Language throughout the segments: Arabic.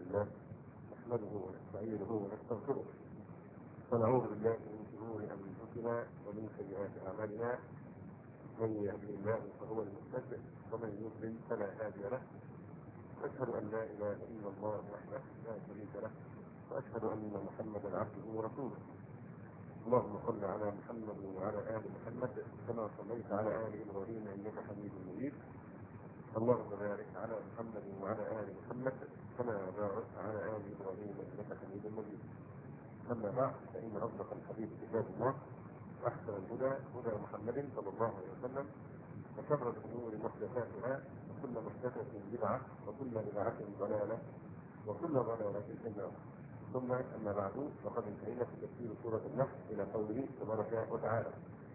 لله نحمده ونستعينه ونستغفره ونعوذ بالله من شرور انفسنا ومن سيئات اعمالنا من يهده الله فهو المهتد ومن يضلل فلا هادي له واشهد ان لا اله الا الله وحده لا شريك له واشهد ان محمدا عبده ورسوله. اللهم صل على محمد وعلى ال محمد كما صليت على ال ابراهيم انك حميد مجيد. اللهم بارك على محمد وعلى ال محمد كما باركت على ال ابراهيم انك حميد مجيد. اما بعد فان اصدق الحديث كتاب الله واحسن الهدى هدى محمد صلى الله عليه وسلم وشر الامور محدثاتها وكل محدثه بدعه وكل بدعه ضلاله وكل ضلاله في النار. ثم اما بعد فقد انتهينا في تفسير سوره النحل الى قوله تبارك وتعالى: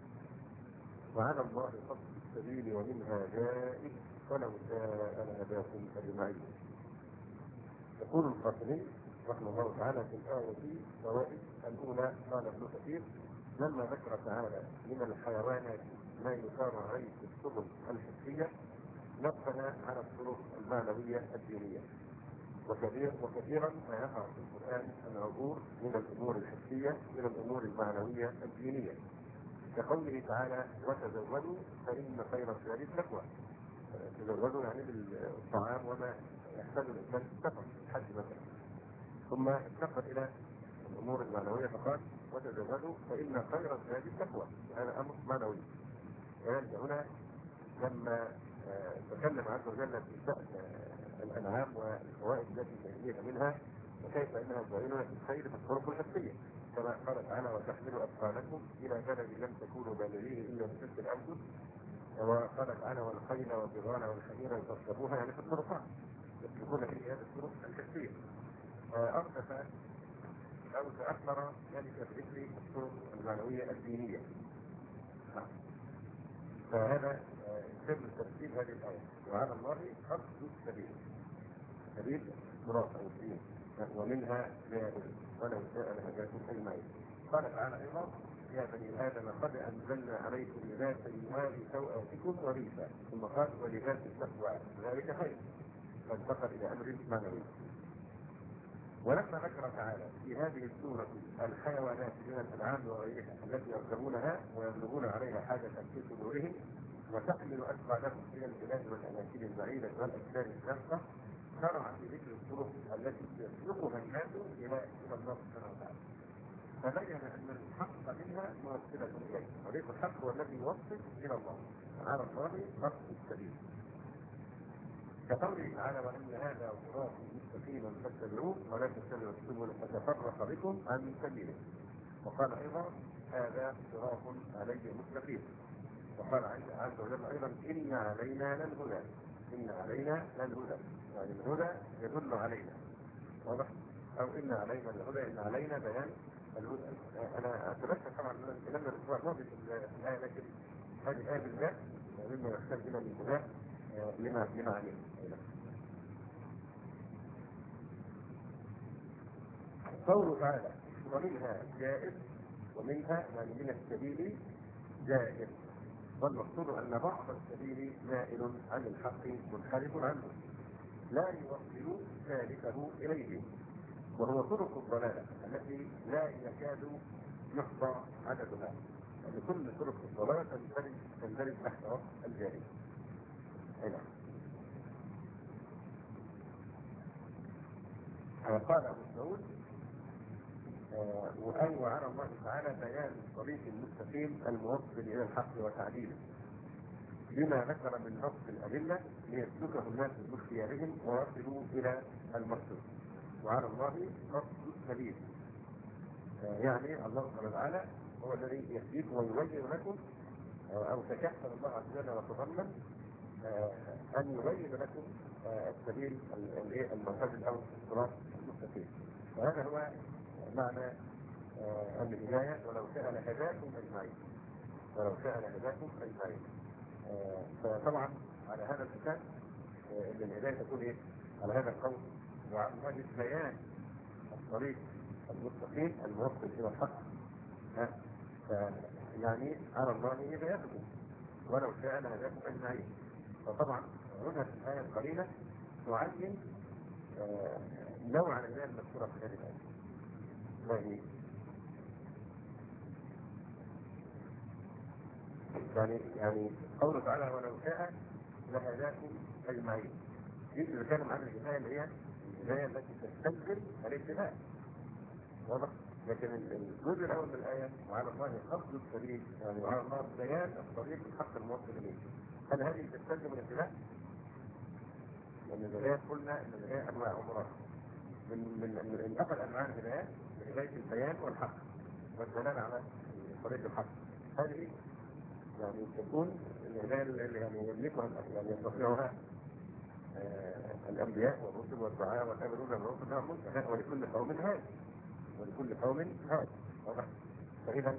وعلى الله قصد السبيل ومنها جائر ولو شاء لهداكم اجمعين. يقول القاسمي رحمه الله تعالى في الايه فوائد الاولى: قال ابن كثير لما ذكر تعالى من الحيوانات ما يثار عليه في السبل الحسيه نبه على الطرق المعنويه الدينيه. وكثيرا ما يقع في القران العبور من الامور الحسيه الى الامور المعنويه الدينيه، كقوله تعالى: وتزودوا فان خير الزاد التقوى. تزودوا يعني بالطعام وما يحتاج الانسان في السفر الحج مثلا. ثم انتقل الى الامور المعنويه فقال: وتزودوا فان خير الزاد التقوى. هذا امر معنوي. يعني هنا لما تكلم عز وجل في شأن الانعام والفوائد التي تجنيها منها وكيف انها زائله في الخير في الطرق الحسيه، كما قال تعالى: وتحملوا اثقالكم الى بلد لم تكونوا بالغيه الا بشق الانفس. وقال تعالى: والخيل والبغال والحمير تركبوها، يعني في الطرقات يسلكون في هذه الطرق الحسيه. اردف او تاثر ذلك بذكر الطرق المعنويه الدينيه. فهذا سر تفسير هذه الايه: وعلى الله قصد السبيل، سبيل صراط او الدين ومنها جائر ولو شاء لهداكم اجمعين. قال تعالى ايضا: يا بني ادم قد انزلنا عليكم لباسا يواري سوءاتكم وريشا، ثم قال: ولباس التقوى ذلك خير. فانتقل الى امر معنوي. ولما ذكر تعالى في هذه السوره الحيوانات من الانعام وغيرها التي يركبونها ويبلغون عليها حاجه في صدورهم وتحمل اثقالهم الى البلاد والاماكن البعيده والاجسام الشاقه، شرع في ذكر الطرق التي يسلكها الناس الى الله سبحانه وتعالى. فبين ان الحق منها موصله اليه، طريق الحق هو الذي يوصل الى الله. على الله قصد السبيل، كقوله تعالى: وان هذا صراطي مستقيما فاتبعوه ولا تتبعوا السبل فتفرق بكم عن سبيله. وقال ايضا: هذا صراط علي مستقيم. وقال عز وجل ايضا: ان علينا للهدى. ان علينا للهدى، يعني الهدى يدل علينا، واضح؟ او ان علينا الهدى، ان علينا بيان الهدى. انا اتذكر طبعا لما الاسبوع الماضي في الايه، لكن هذه الايه بالذات مما يحتاج الى الانتباه لما عليه. قوله تعالى: ومنها جائر، ومنها يعني من السبيل جائر. والمقصود ان بعض السبيل مائل عن الحق منحرف عنه لا يوصل سالكه اليه، وهو طرق الضلاله التي لا يكاد يحصى عددها، يعني كل طرق الضلاله تندرج تحت وصف الجائر. هنا قال ابو مسعود: وعلى الله تعالى بيان الطريق المستقيم الموصل الى الحق وتعديله، بما ذكر من نص الادله ليسلكه الناس باختيارهم ويصلوا الى المقصود. وعلى الله قصد السبيل، يعني الله سبحانه وتعالى هو الذي يهديكم ويبين لكم، او تكفل الله عز وجل وتضمن ان يبين لكم السبيل المعتدل او الصراط المستقيم. وهذا هو معنى الهدايه: ولو شاء لهداكم اجمعين. ولو شاء لهداكم اجمعين. فطبعا على هذا الاساس ان الهدايه تكون ايه؟ على هذا القول، وعلى بيان الطريق المستقيم الموصل الى الحق. يعني على الله هدايتكم ولو شاء لهداكم اجمعين. فطبعا هنا في الايه القليله تعين نوع الهداية المذكورة في هذه الآية ما هي؟ يعني قوله تعالى ولو شاء لهداكم أجمعين. يجب نتكلم عن الهداية اللي هي الهداية التي تستلزم الاتباع، واضح؟ لكن الجزء الأول من الآية وعلى الله قصد السبيل، يعني وعلى الله بيان الطريق الحق الموصل إليه. هل هذه تستلزم الاتباع؟ لأن الهداية قلنا أن الهداية أنواع ومراحل. من أحد أنواع الهداية هداية البيان والحق والدلالة على طريق الحق. هذه يعني تكون الهداية اللي يعني يملكها يعني يستطيعها الأنبياء والرسل والدعاء والآمنون بالمعروف والنهي عن المنكر، ولكل قوم هاد ولكل قوم هاد. واضح؟ فإذا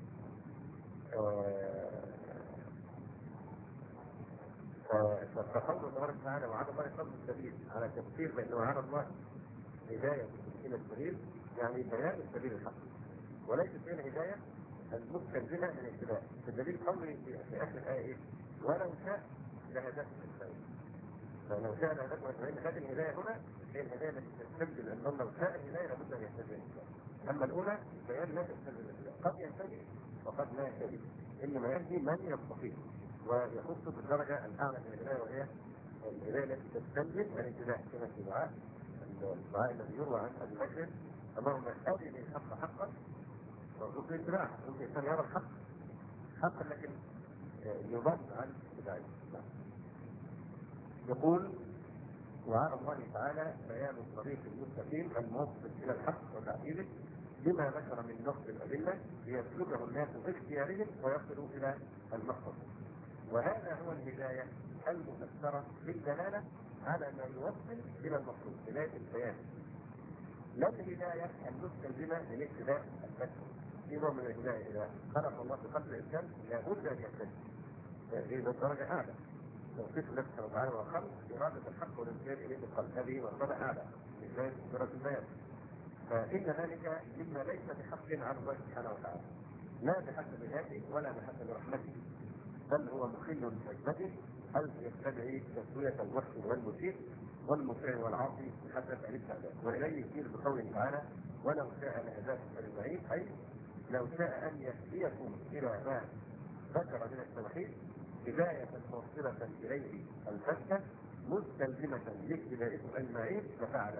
فقول تبارك وتعالى وعلى الله قصد السبيل على تفسير بأنه على الله هداية إلى السبيل، يعني بيان السبيل الحق، وليست هي الهداية المستلزمة للاتباع. الدليل قوله في آخر الآية إيه؟ ولو شاء لهداكم أجمعين. فلو شاء لهداكم أجمعين، هذه الهداية هنا هي الهداية التي تستلزم أن لو شاء الهداية لابد أن يهتدي الإنسان. أما الأولى بيان لا تستلزم الاتباع، قد يهتدي وقد لا يهتدي، إنما يهدي من يستطيع ويخص بالدرجة الأعلى من الهداية، وهي الهداية التي تستلزم الاتباع، كما في الدعاء الذي يروى عن أبي بكر: اللهم أرني الحق حقا وارزقني اتباعه. ممكن الإنسان يرى الحق حقا لكن يضل عن اتباعه. يقول وعلى الله تعالى بيان الطريق المستقيم الموصل إلى الحق وتعديله بما ذكر من نص الأدلة ليسلكه الناس باختيارهم ويصلوا إلى المقصد. وهذا هو الهداية المفسرة بالدلالة على ما يوصل إلى المقصود، هداية البيان، لا الهداية المستلزمة للاتباع البشري. في نوع من الهداية إذا خلق الله في قلب الإنسان لابد أن يهتدي، هذه درجة أعلى. توصيف الله سبحانه وتعالى وخلق إرادة الحق والانقياد إليه بالقلب، هذه مرتبة أعلى من ذلك درجة البيان. فإن ذلك مما ليس بحق على الله سبحانه وتعالى، لا بحسب ذاته ولا بحسب رحمته، بل هو مخل بحكمته، حيث يستدعي تسوية المحسن والمسيء والمطيع والعاصي بحسب الاستعداد. وإليه يشير بقوله تعالى: ولو شاء لهداكم أجمعين، أي لو شاء أن يهديكم إلى ما ذكر من التوحيد هداية موصلة إليه البتة مستلزمة لاهتدائكم أجمعين لفعل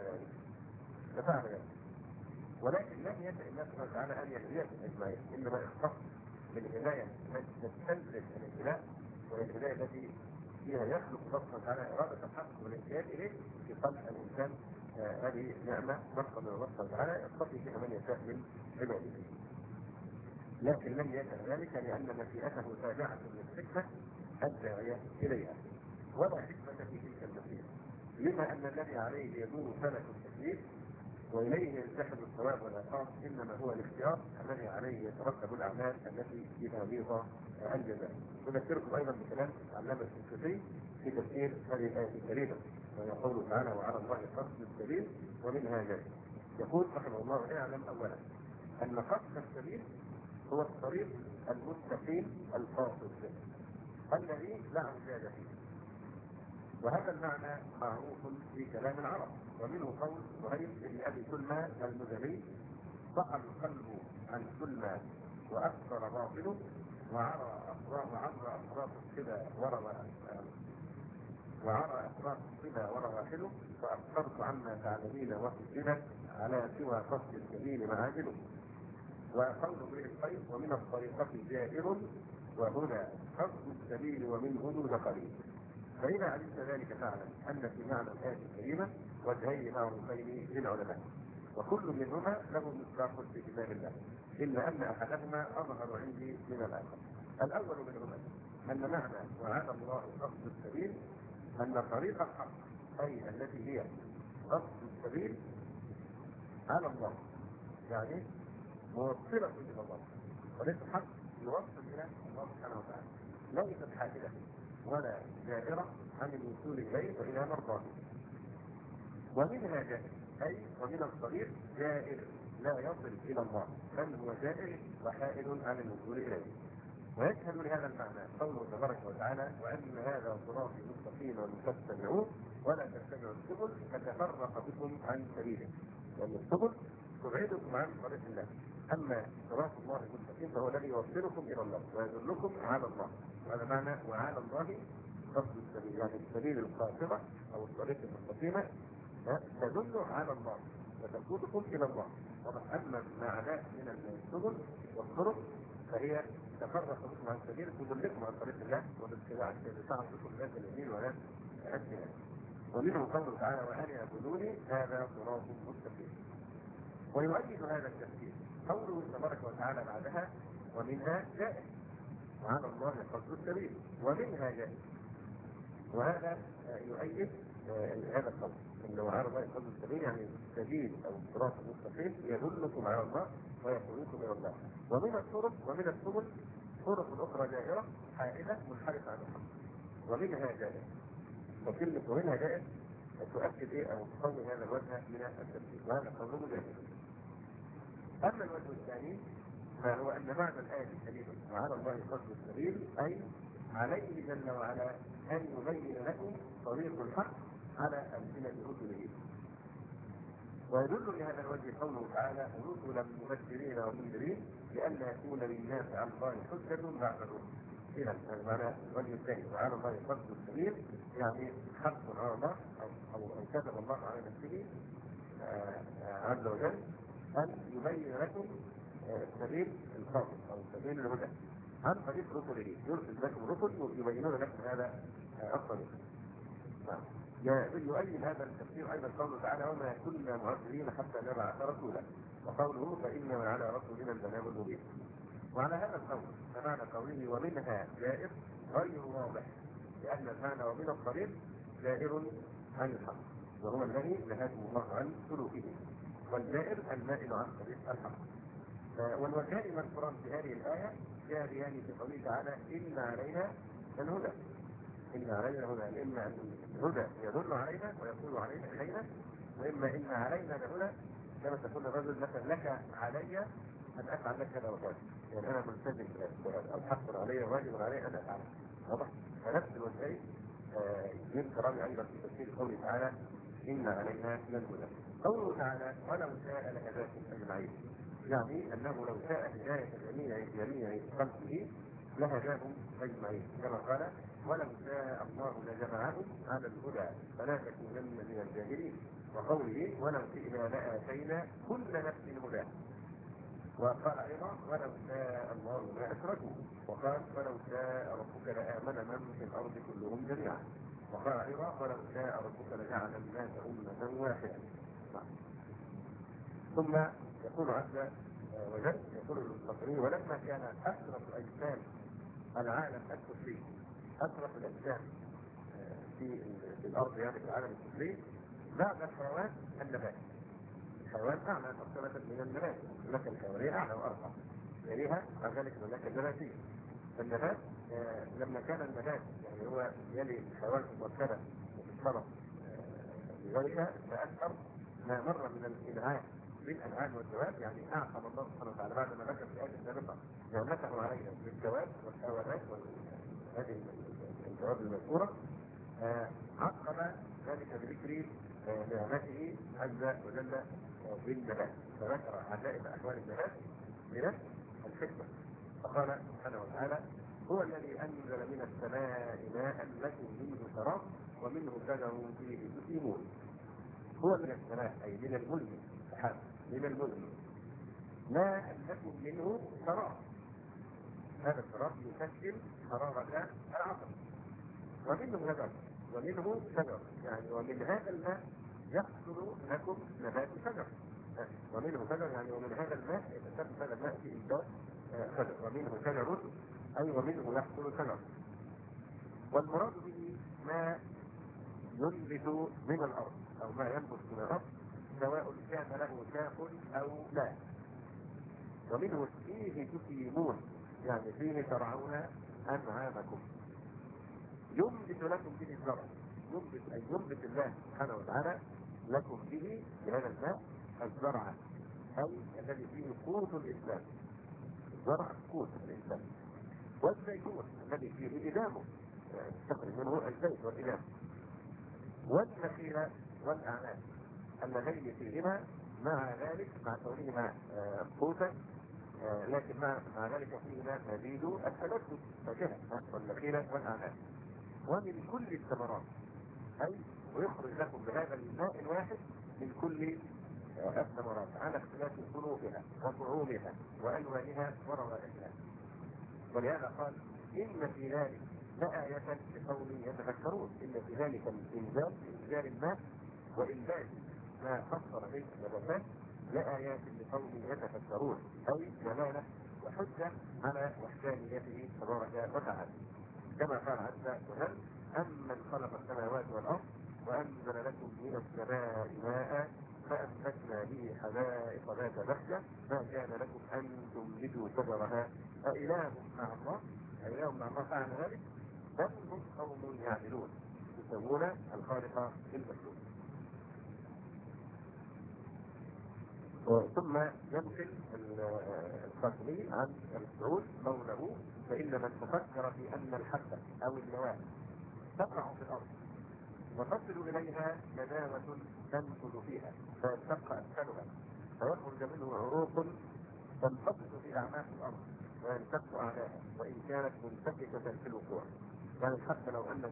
ذلك. ولكن لم يشأ الله سبحانه وتعالى أن يهديكم أجمعين، إنما اختص بالهداية التي تستلزم الابتلاء، والهداية التي فيها يخلق الله سبحانه وتعالى إرادة الحق والانقياد إليه في قلب الإنسان. هذه نعمة نقص من الله سبحانه وتعالى يقتضي فيها من يشاء من عباده، لكن لم يشأ ذلك لأن مشيئته تابعة للحكمة الداعية إليها، ولا حكمة في تلك المشيئة، لما أن الذي عليه يدور فلك التكليف وإليه يلتحم الثواب والعقاب إنما هو الاختيار الذي عليه يترتب الأعمال التي بها بيضة الجزاء. أذكركم أيضا بكلام علامة الشافعي في تفسير هذه الآية الكريمة، ويقول تعالى: وعلى الله قصد السبيل ومنها جاء. يقول رحمه الله: اعلم أولا أن قصد السبيل هو الطريق المستقيم الفاصل الذي لا اعوجاج فيه. وهذا المعنى معروف في كلام العرب، ومنه قول زهير بن ابي سلمى المزني: ضاع القلب عن سلمى واكثر باطله وعرى اطراف الصبا ورواحله فاكثرت عما تعلمين وسجلت على سوى قصد السبيل معاجله. وقول به الخير: ومن الطريقة جائر وهنا قصد السبيل ومن هدود قليل. فإذا علمت ذلك فاعلم أن في معنى الآية الكريمة وجهين معروفين للعلماء، وكل منهما له مصداق في كتاب الله، إلا أن أحدهما أظهر عندي من الآخر. الأول منهما أن معنى وعلى الله قصد السبيل أن طريق الحق، أي التي هي قصد السبيل على الله، يعني موصلة إلى الله، وليس الحق يوصل إلى الله سبحانه وتعالى، ليست حاجة ولا جائرة عن الوصول إليه وإلى مرضاته. ومنها جائر، أي ومن الطريق جائر لا يصل إلى الله، بل هو جائر وحائل عن الوصول إليه. ويشهد لهذا المعنى قوله تبارك وتعالى: وأن هذا صراطي مستقيما فاتبعوه ولا تتبعوا السبل فتفرق بكم عن سبيله، لأن السبل تبعدكم عن طريق الله. أما صراط الله المستقيم فهو الذي يوصلكم إلى الله ويدلكم على الله. هذا معنى وعلى الله قصد السبيل، يعني السبيل القاصرة أو الطريق المستقيمة تدل على الله وتقودكم إلى الله. أما ما عداه من السبل والطرق فهي تفرق بكم عن سبيل تدلكم عن طريق الله والاتباع تعرف بكم ذات اليمين ولا الشمال. ومنه قوله تعالى وأن يعبدوني هذا صراط مستقيم. ويؤيد هذا التفسير قوله تبارك وتعالى بعدها ومنها جائر، وعلى الله قصد السبيل ومنها جائر. وهذا يؤيد هذا القول انه على الله قصد السبيل، يعني السبيل او الصراط المستقيم يدلكم على الله ويقودكم الى الله. ومن الطرق ومن السبل طرق اخرى جائره حائله منحرفه عن الحق، ومنها جائر. وكلمه ومنها جائر تؤكد او تقوي هذا الوجه من التفسير، وهذا قوله جائر. اما الوجه الثاني فهو ان معنى الايه الكريمه وعلى الله قصد السبيل اي عليه جل وعلا ان يبين لكم طريق الحق على ألسنة رسله. ويدل لهذا الوجه قوله تعالى رسلا مبشرين ومنذرين لئلا يكون للناس على الله حجة بعد الرسل. إذا المعنى الوجه الثاني وعلى الله قصد السبيل يعني حق على الله أو كتب الله على نفسه عز وجل أن يبين لكم سبيل الخاطئ أو سبيل الهدى عن طريق رسله. يرسل لكم رسل يبينون لكم هذا الطريق. يؤيد هذا التفسير ايضا قوله تعالى وما كنا معذبين حتى نبعث رسولا، وقوله فانما على رسولنا البلاغ المبين. وعلى هذا القول فمعنى قوله ومنها جائر غير واضح، لان المعنى ومن الطريق جائر عن الحق وهو الذي نهاكم الله عن سلوكه، والجائر المائل عن طريق الحق. والوجهان المذكوران في هذه الايه جاريان في قوله تعالى ان علينا الهدى. إن علينا الهدى، إما الهدى يدل علينا ويقول علينا إلينا، وإما إن علينا الهدى كما تقول الرجل مثلا لك علي أن أفعل لك هذا وكذا، يعني أنا ملتزم أو حق علي واجب علي أن أفعل. واضح؟ فنفس الوجهين من كرام أيضا في تفسير قوله تعالى إن علينا الهدى. قوله تعالى ولو شاء لهداكم أجمعين، يعني أنه لو شاء هداية جميع خلقه لهداهم أجمعين، كما قال ولو شاء الله لجمعهم على الهدى فلا تكونن من الجاهلين. وقوله ولو شئنا لآتينا كل نفس هدى. وقال ايضا ولو شاء الله ما اشركوا. وقال ولو شاء ربك لآمن من في الارض كلهم جميعا. وقال ايضا ولو شاء ربك لجعل الناس امة واحدة. ثم يقول عز وجل يقول المفسرين ولما كان اشرف اجسام العالم الكفري أشرف الأجسام في الأرض يعني في العالم الكفري بعد الحيوان النبات. الحيوان أعلى مرتبة من النبات، المملكة الحيوانية أعلى وأرفع يليها بعد ذلك المملكة النباتية. فالنبات لما كان النبات يعني هو يلي الحيوان في المرتبة وفي الشرف بغيرها فأكثر ما مر من الإنعام بالأنعام والدواب، يعني أعقب الله سبحانه وتعالى بعد ما ذكر في آية السابقة نعمته علينا بالدواب والحيوانات هذه الجواب المذكورة عقب ذلك بذكر نعمته عز وجل بالنبات، فذكر عجائب احوال النبات من الحكمة. فقال سبحانه وتعالى هو الذي انزل من السماء ماء لكم منه شراب ومنه شجر فيه تسيمون. هو من السماء اي من الملك سحاب من الملك ماء لكم منه شراب، هذا الشراب يسكن حرارة العصر. ومنه شجر يعني ومن هذا الماء يحصل لكم نبات شجر. ومنه شجر يعني ومن هذا الماء يتسبب هذا الماء في إنتاج شجر. ومنه شجر أي ومنه يحصل شجر. والمراد به ما ينبت من الأرض أو ما ينبت من الأرض سواء كان له شاخ أو لا. ومنه فيه تسيمون يعني فيه ترعون أنعامكم. ينبت لكم به الزرع، ينبت أي ينبت الله سبحانه وتعالى لكم به بهذا الماء الزرع أي الذي فيه قوت الإسلام. الزرع قوت الإسلام. والزيتون الذي فيه إدامه يستخرج منه الزيت والإدام. والنخيل والأعناب اللذين فيهما مع ذلك مع كونهما قوتا، لكن مع ذلك فيهما مزيد التلذذ فاكهة والنخيل والأعناب ومن كل الثمرات، أي ويخرج لكم بهذا الماء الواحد من كل الثمرات على اختلاف صنوفها وطعومها وألوانها وروائحها. ولهذا قال إن في ذلك لآية لقوم يتفكرون، إن في ذلك إنزال الماء وإنبات ما فسر به النباتات لآيات لقوم يتفكرون، أي دلالة وحجة على وحدانيته تبارك وتعالى. كما قال عز وجل أمن خلق السماوات والأرض وأنزل لكم من السماء ماء فأنبتنا به حدائق ذات بهجة ما كان لكم أن تنبتوا شجرها أإله مع الله فعل ذلك بل هم قوم يعدلون يسوون الخالق بالمخلوق. ثم ينقل القاسمي عن السعود قوله فإن من تفكر في أن الحبة أو النواة تقع في الأرض وتصل إليها ندامة تنفذ فيها فينشق أسفلها فيخرج منه عروق تنفصل في أعماق الأرض وينشق أعلاها وإن كانت منتفكة في الوقوع. يعني حتى لو أنك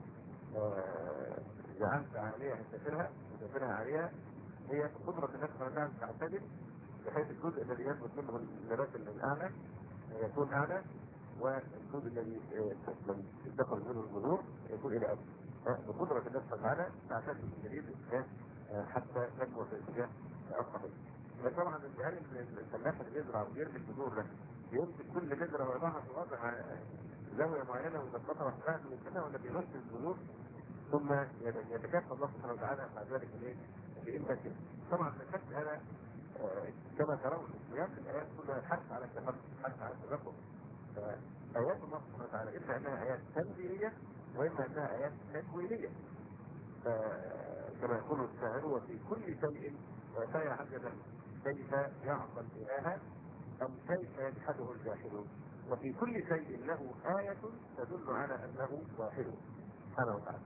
جعلت عليها تسافرها عليها هي قدرة الناس أن تعتدل بحيث الجزء الذي يثبت منه النبات الأعلى يكون أعلى والجزء الذي تدخل منه الجذور يكون إلى أسفل. بقدرة الناس تعالى تعتدل بالجديد حتى تنمو في الاتجاه الصحيح. طبعا الجهال الفلاح اللي بيزرع ويرمي الجذور ده يمسك كل جذرة ويضعها في وضع زاوية معينة ويظبطها وحدها من كده ولا بيمسك الجذور ثم يتكافئ الله سبحانه وتعالى مع ذلك بإمكانه. طبعا الفكر هذا كما ترون سياق الآيات كلها الحث على التفكر، الحث على التدبر. آيات الله سبحانه وتعالى إما أنها آيات تنزيلية وإما أنها آيات تكوينية. كما يقول الشاعر وفي كل شيء فيا عجبا كيف يعصى الإله أم كيف يجحده الجاحدون وفي كل شيء له آية تدل على أنه واحد سبحانه وتعالى.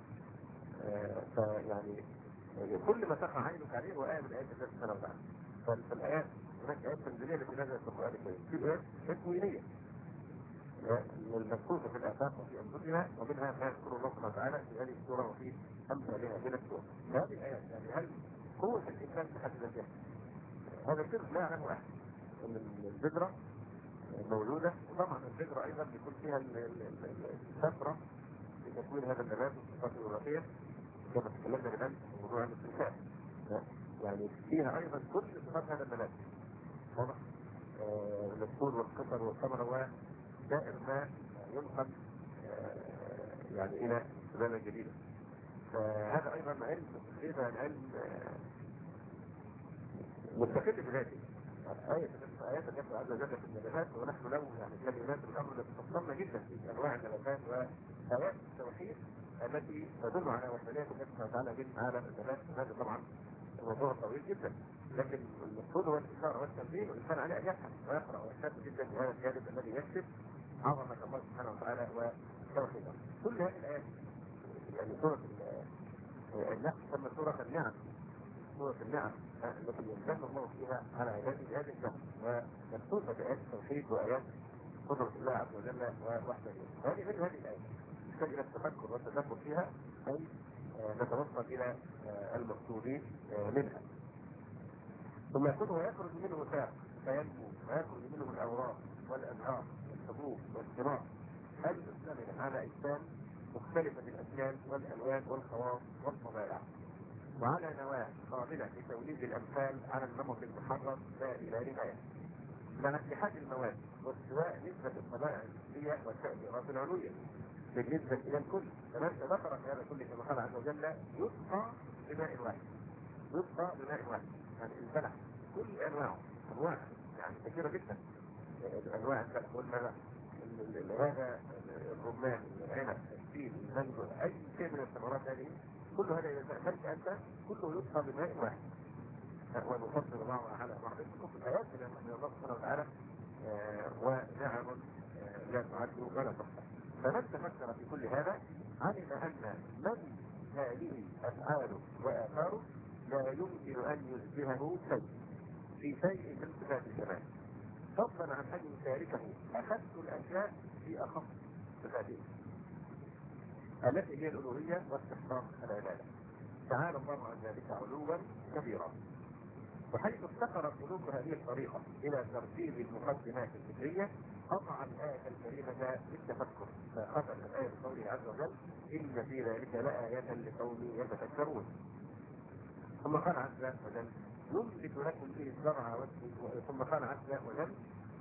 فيعني كل ما تقع عينك عليه هو آية من آيات الله سبحانه وتعالى. فالآيات هناك آيات تنزيلية التي نزلت في القرآن الكريم، في آيات تكوينية المذكورة في الآفاق وفي أنفسنا ومنها ما يذكر الله سبحانه وتعالى في هذه السورة وفي أمثالها من السور. هذه الآيات يعني هل قوة الإنسان في حد ذاتها؟ هذا السر لا يعلمه أحد. أن البذرة موجودة وطبعا البذرة أيضا بيكون فيها الفترة في تكوين هذا النبات والصفات الوراثية كما تكلمنا الآن في موضوع الاستنساخ. يعني فيها أيضا كل صفات هذا النبات واضح؟ النسول والقطر والثمرة ودائر ما ينقل يعني إلى سلالة جديدة. فهذا أيضا علم تقريبا علم مستقل بذاته. آيات الله عز وجل في النباتات ونحن له يعني كلمات الأمر التي تفصلنا جدا في أنواع النباتات وآيات التوحيد التي تدل على وحدانية الله سبحانه وتعالى بين عالم النبات. هذا طبعا موضوع طويل جدا لكن المقصود هو الإشارة والتنبيه والإنسان عليه أن يبحث ويقرأ ويهتم جدا بهذا الجانب الذي يكشف عظمة الله سبحانه وتعالى وتوحيده. كل هذه الآيات يعني سورة النحل تسمى سورة النعم، سورة النعم التي يمتن الله فيها على عباده هذه النعم ومخصوصة بآيات التوحيد وآيات قدرة الله عز وجل ووحده. هذه من هذه الآيات نحتاج إلى التفكر والتدبر فيها أي نتوصل إلى المقصود منها. ثم يكون ويخرج منه ساق فينمو ويخرج منه الأوراق والأنهار والحبوب والثمار المشتملة على أجسام مختلفة الأشكال والألوان والخواص والطبائع وعلى نواة قابلة لتوليد الأمثال على النمط المحرر لا إلى نهاية. مع اتحاد المواد واستواء نسبة الطبائع النسبية والتأثيرات العلوية بالنسبة إلى الكل. كمان ذكر في هذا كله كما قال عز وجل يسقى بماء واحد، يسقى بماء واحد يعني البلح كل أنواعه أنواع يعني كثيرة جدا أنواع البلح والملح هذا الرمان العنب التين المانجو أي شيء من الثمرات هذه كل هذا إذا تأكلت أنت كله يسقى بماء واحد ونفضل بعضها على بعض. كله في الآيات من الله سبحانه وتعالى ونعم لا تعد ولا تحصى. فمن تفكر في كل هذا علم أن من هذه أفعاله وآثاره لا يمكن أن يشبهه شيء في شيء من صفات الكمال، فضلا عن أن يشاركه أخص الأشياء في أخص صفاته التي هي الألوهية واستحقاق العبادة. تعالى الله عن ذلك علوا كبيرا. وحيث افتقرت قلوب هذه الطريقة إلى ترتيب المقدمات الفكرية قطع الآية الكريمة بالتفكر، فختم الآية بقوله عز وجل: إن في ذلك لآية لقوم يتفكرون. ثم قال عز وجل: ينبت لكم به الزرع ثم قال عز وجل: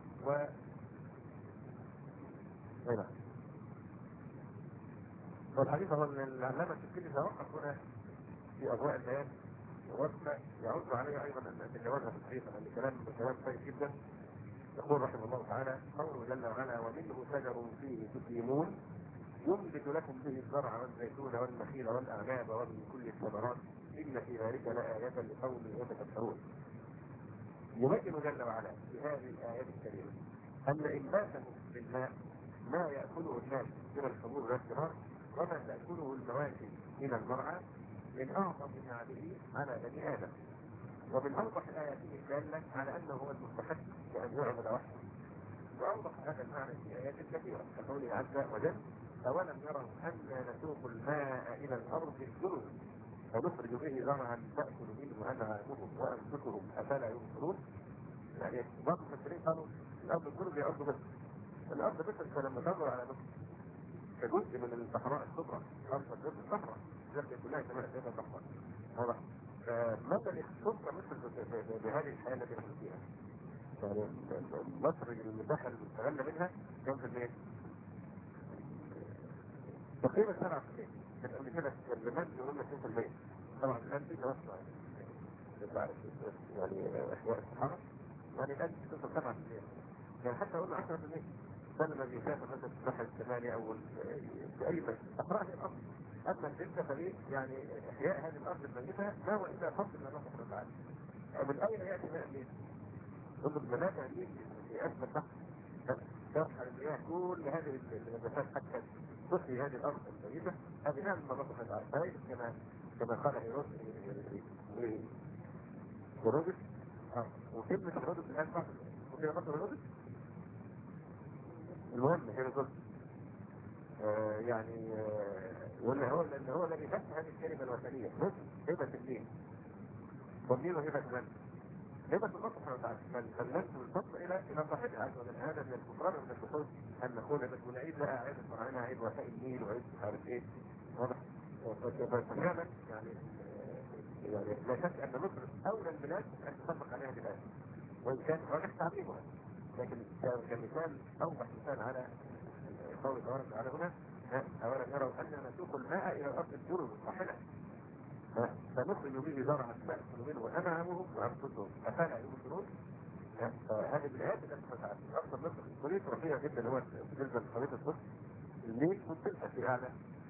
والحديث هو ان العلامة السكيني توقف هنا في أضواء البيان ووقف يعود عليه أيضا أن تجاوزها في الحقيقة، لأن كلام طيب جدا. يقول رحمه الله تعالى: قوله جل وعلا: ومنه شجر فيه تسيمون ينبت لكم به الزرع والزيتون والنخيل والأعناب ومن كل الثمرات إن في ذلك لآية لقوم يتفكرون. يبين جل وعلا في هذه الآيات الكريمة أن إنباته بالماء ما يأكله الناس من الحبوب والثمار وما تأكله المواشي من المرعى من أعظم نعمه على بني آدم، ومن أوضح الآيات الدالة على أنه هو المستحق بأن يعبد وحده. وأوضح هذا المعنى في آيات كثيرة كقوله عز وجل: أولم يروا أنا نسوق الماء إلى الأرض الجرز ونخرج به زرعا تأكل منه أنعامهم وأنفسهم أفلا يبصرون. يعني بعض المفسرين قالوا الأرض الجرز هي أرض مصر. الأرض مصر لما تنظر على مصر كجزء من الصحراء الكبرى، أرض الجرز الصحراء التي كلها كمان أساسا صحراء. واضح؟ فمثل يخص مصر بهذه الحياة التي نحن فيها. يعني مصر المساحة المستغلة منها كم في المية؟ تقريبا 7%. كان قبل كده زمان يقولون 2%. طبعا الآن في توسع يعني أحياء الصحراء، يعني الآن توصل 7%. يعني حتى قلنا 10%. السنة الذي يسافر مثلا في الساحل الشمالي أو في أي مكان أقرأ هذه الأرض. أما الجدة فليه يعني إحياء هذه الأرض الميتة ما هو إلا فضل من الله سبحانه وتعالى. من أين يأتي ماء الليل؟ ضمن المنافع دي في أسفل تحت ترحل المياه كل هذه المسافات حتى تحيي هذه الأرض الميتة. هذه نعم من الله سبحانه وتعالى. كما قال هيرودس وكلمة هيرودس الآن صح وكلمة مصر هيرودس المهم هيرودس يعني ولا هو الذي فتح هذه الكلمة الوثنية هبة الدين والدين هبة من؟ هبة الله سبحانه وتعالى. فلننسوا الفضل إلى صاحبها عز وجل. هذا من الكفران ومن الكفر أن نقول بس نعيد لها عيد الفراعنة عيد وفاء النيل وعيد مش عارف إيه. واضح؟ ففعلا يعني لا شك أن مصر أولى البلاد أن تطبق عليها الآن، وإن كان راجح تعظيمها، لكن كمثال أوضح مثال على قول تبارك وتعالى هنا: أولا يروا أننا نسوق الماء إلى الأرض الجرز الصاحلة فنخرج به زرعا تأكل منه أنعامهم وأنفسهم أفلا يبصرون. هذه الآيات التي فتحت أصل مصر خريطة رفيعة جدا. هو بالنسبة لخريطة مصر النيل ممتلئة في أعلى.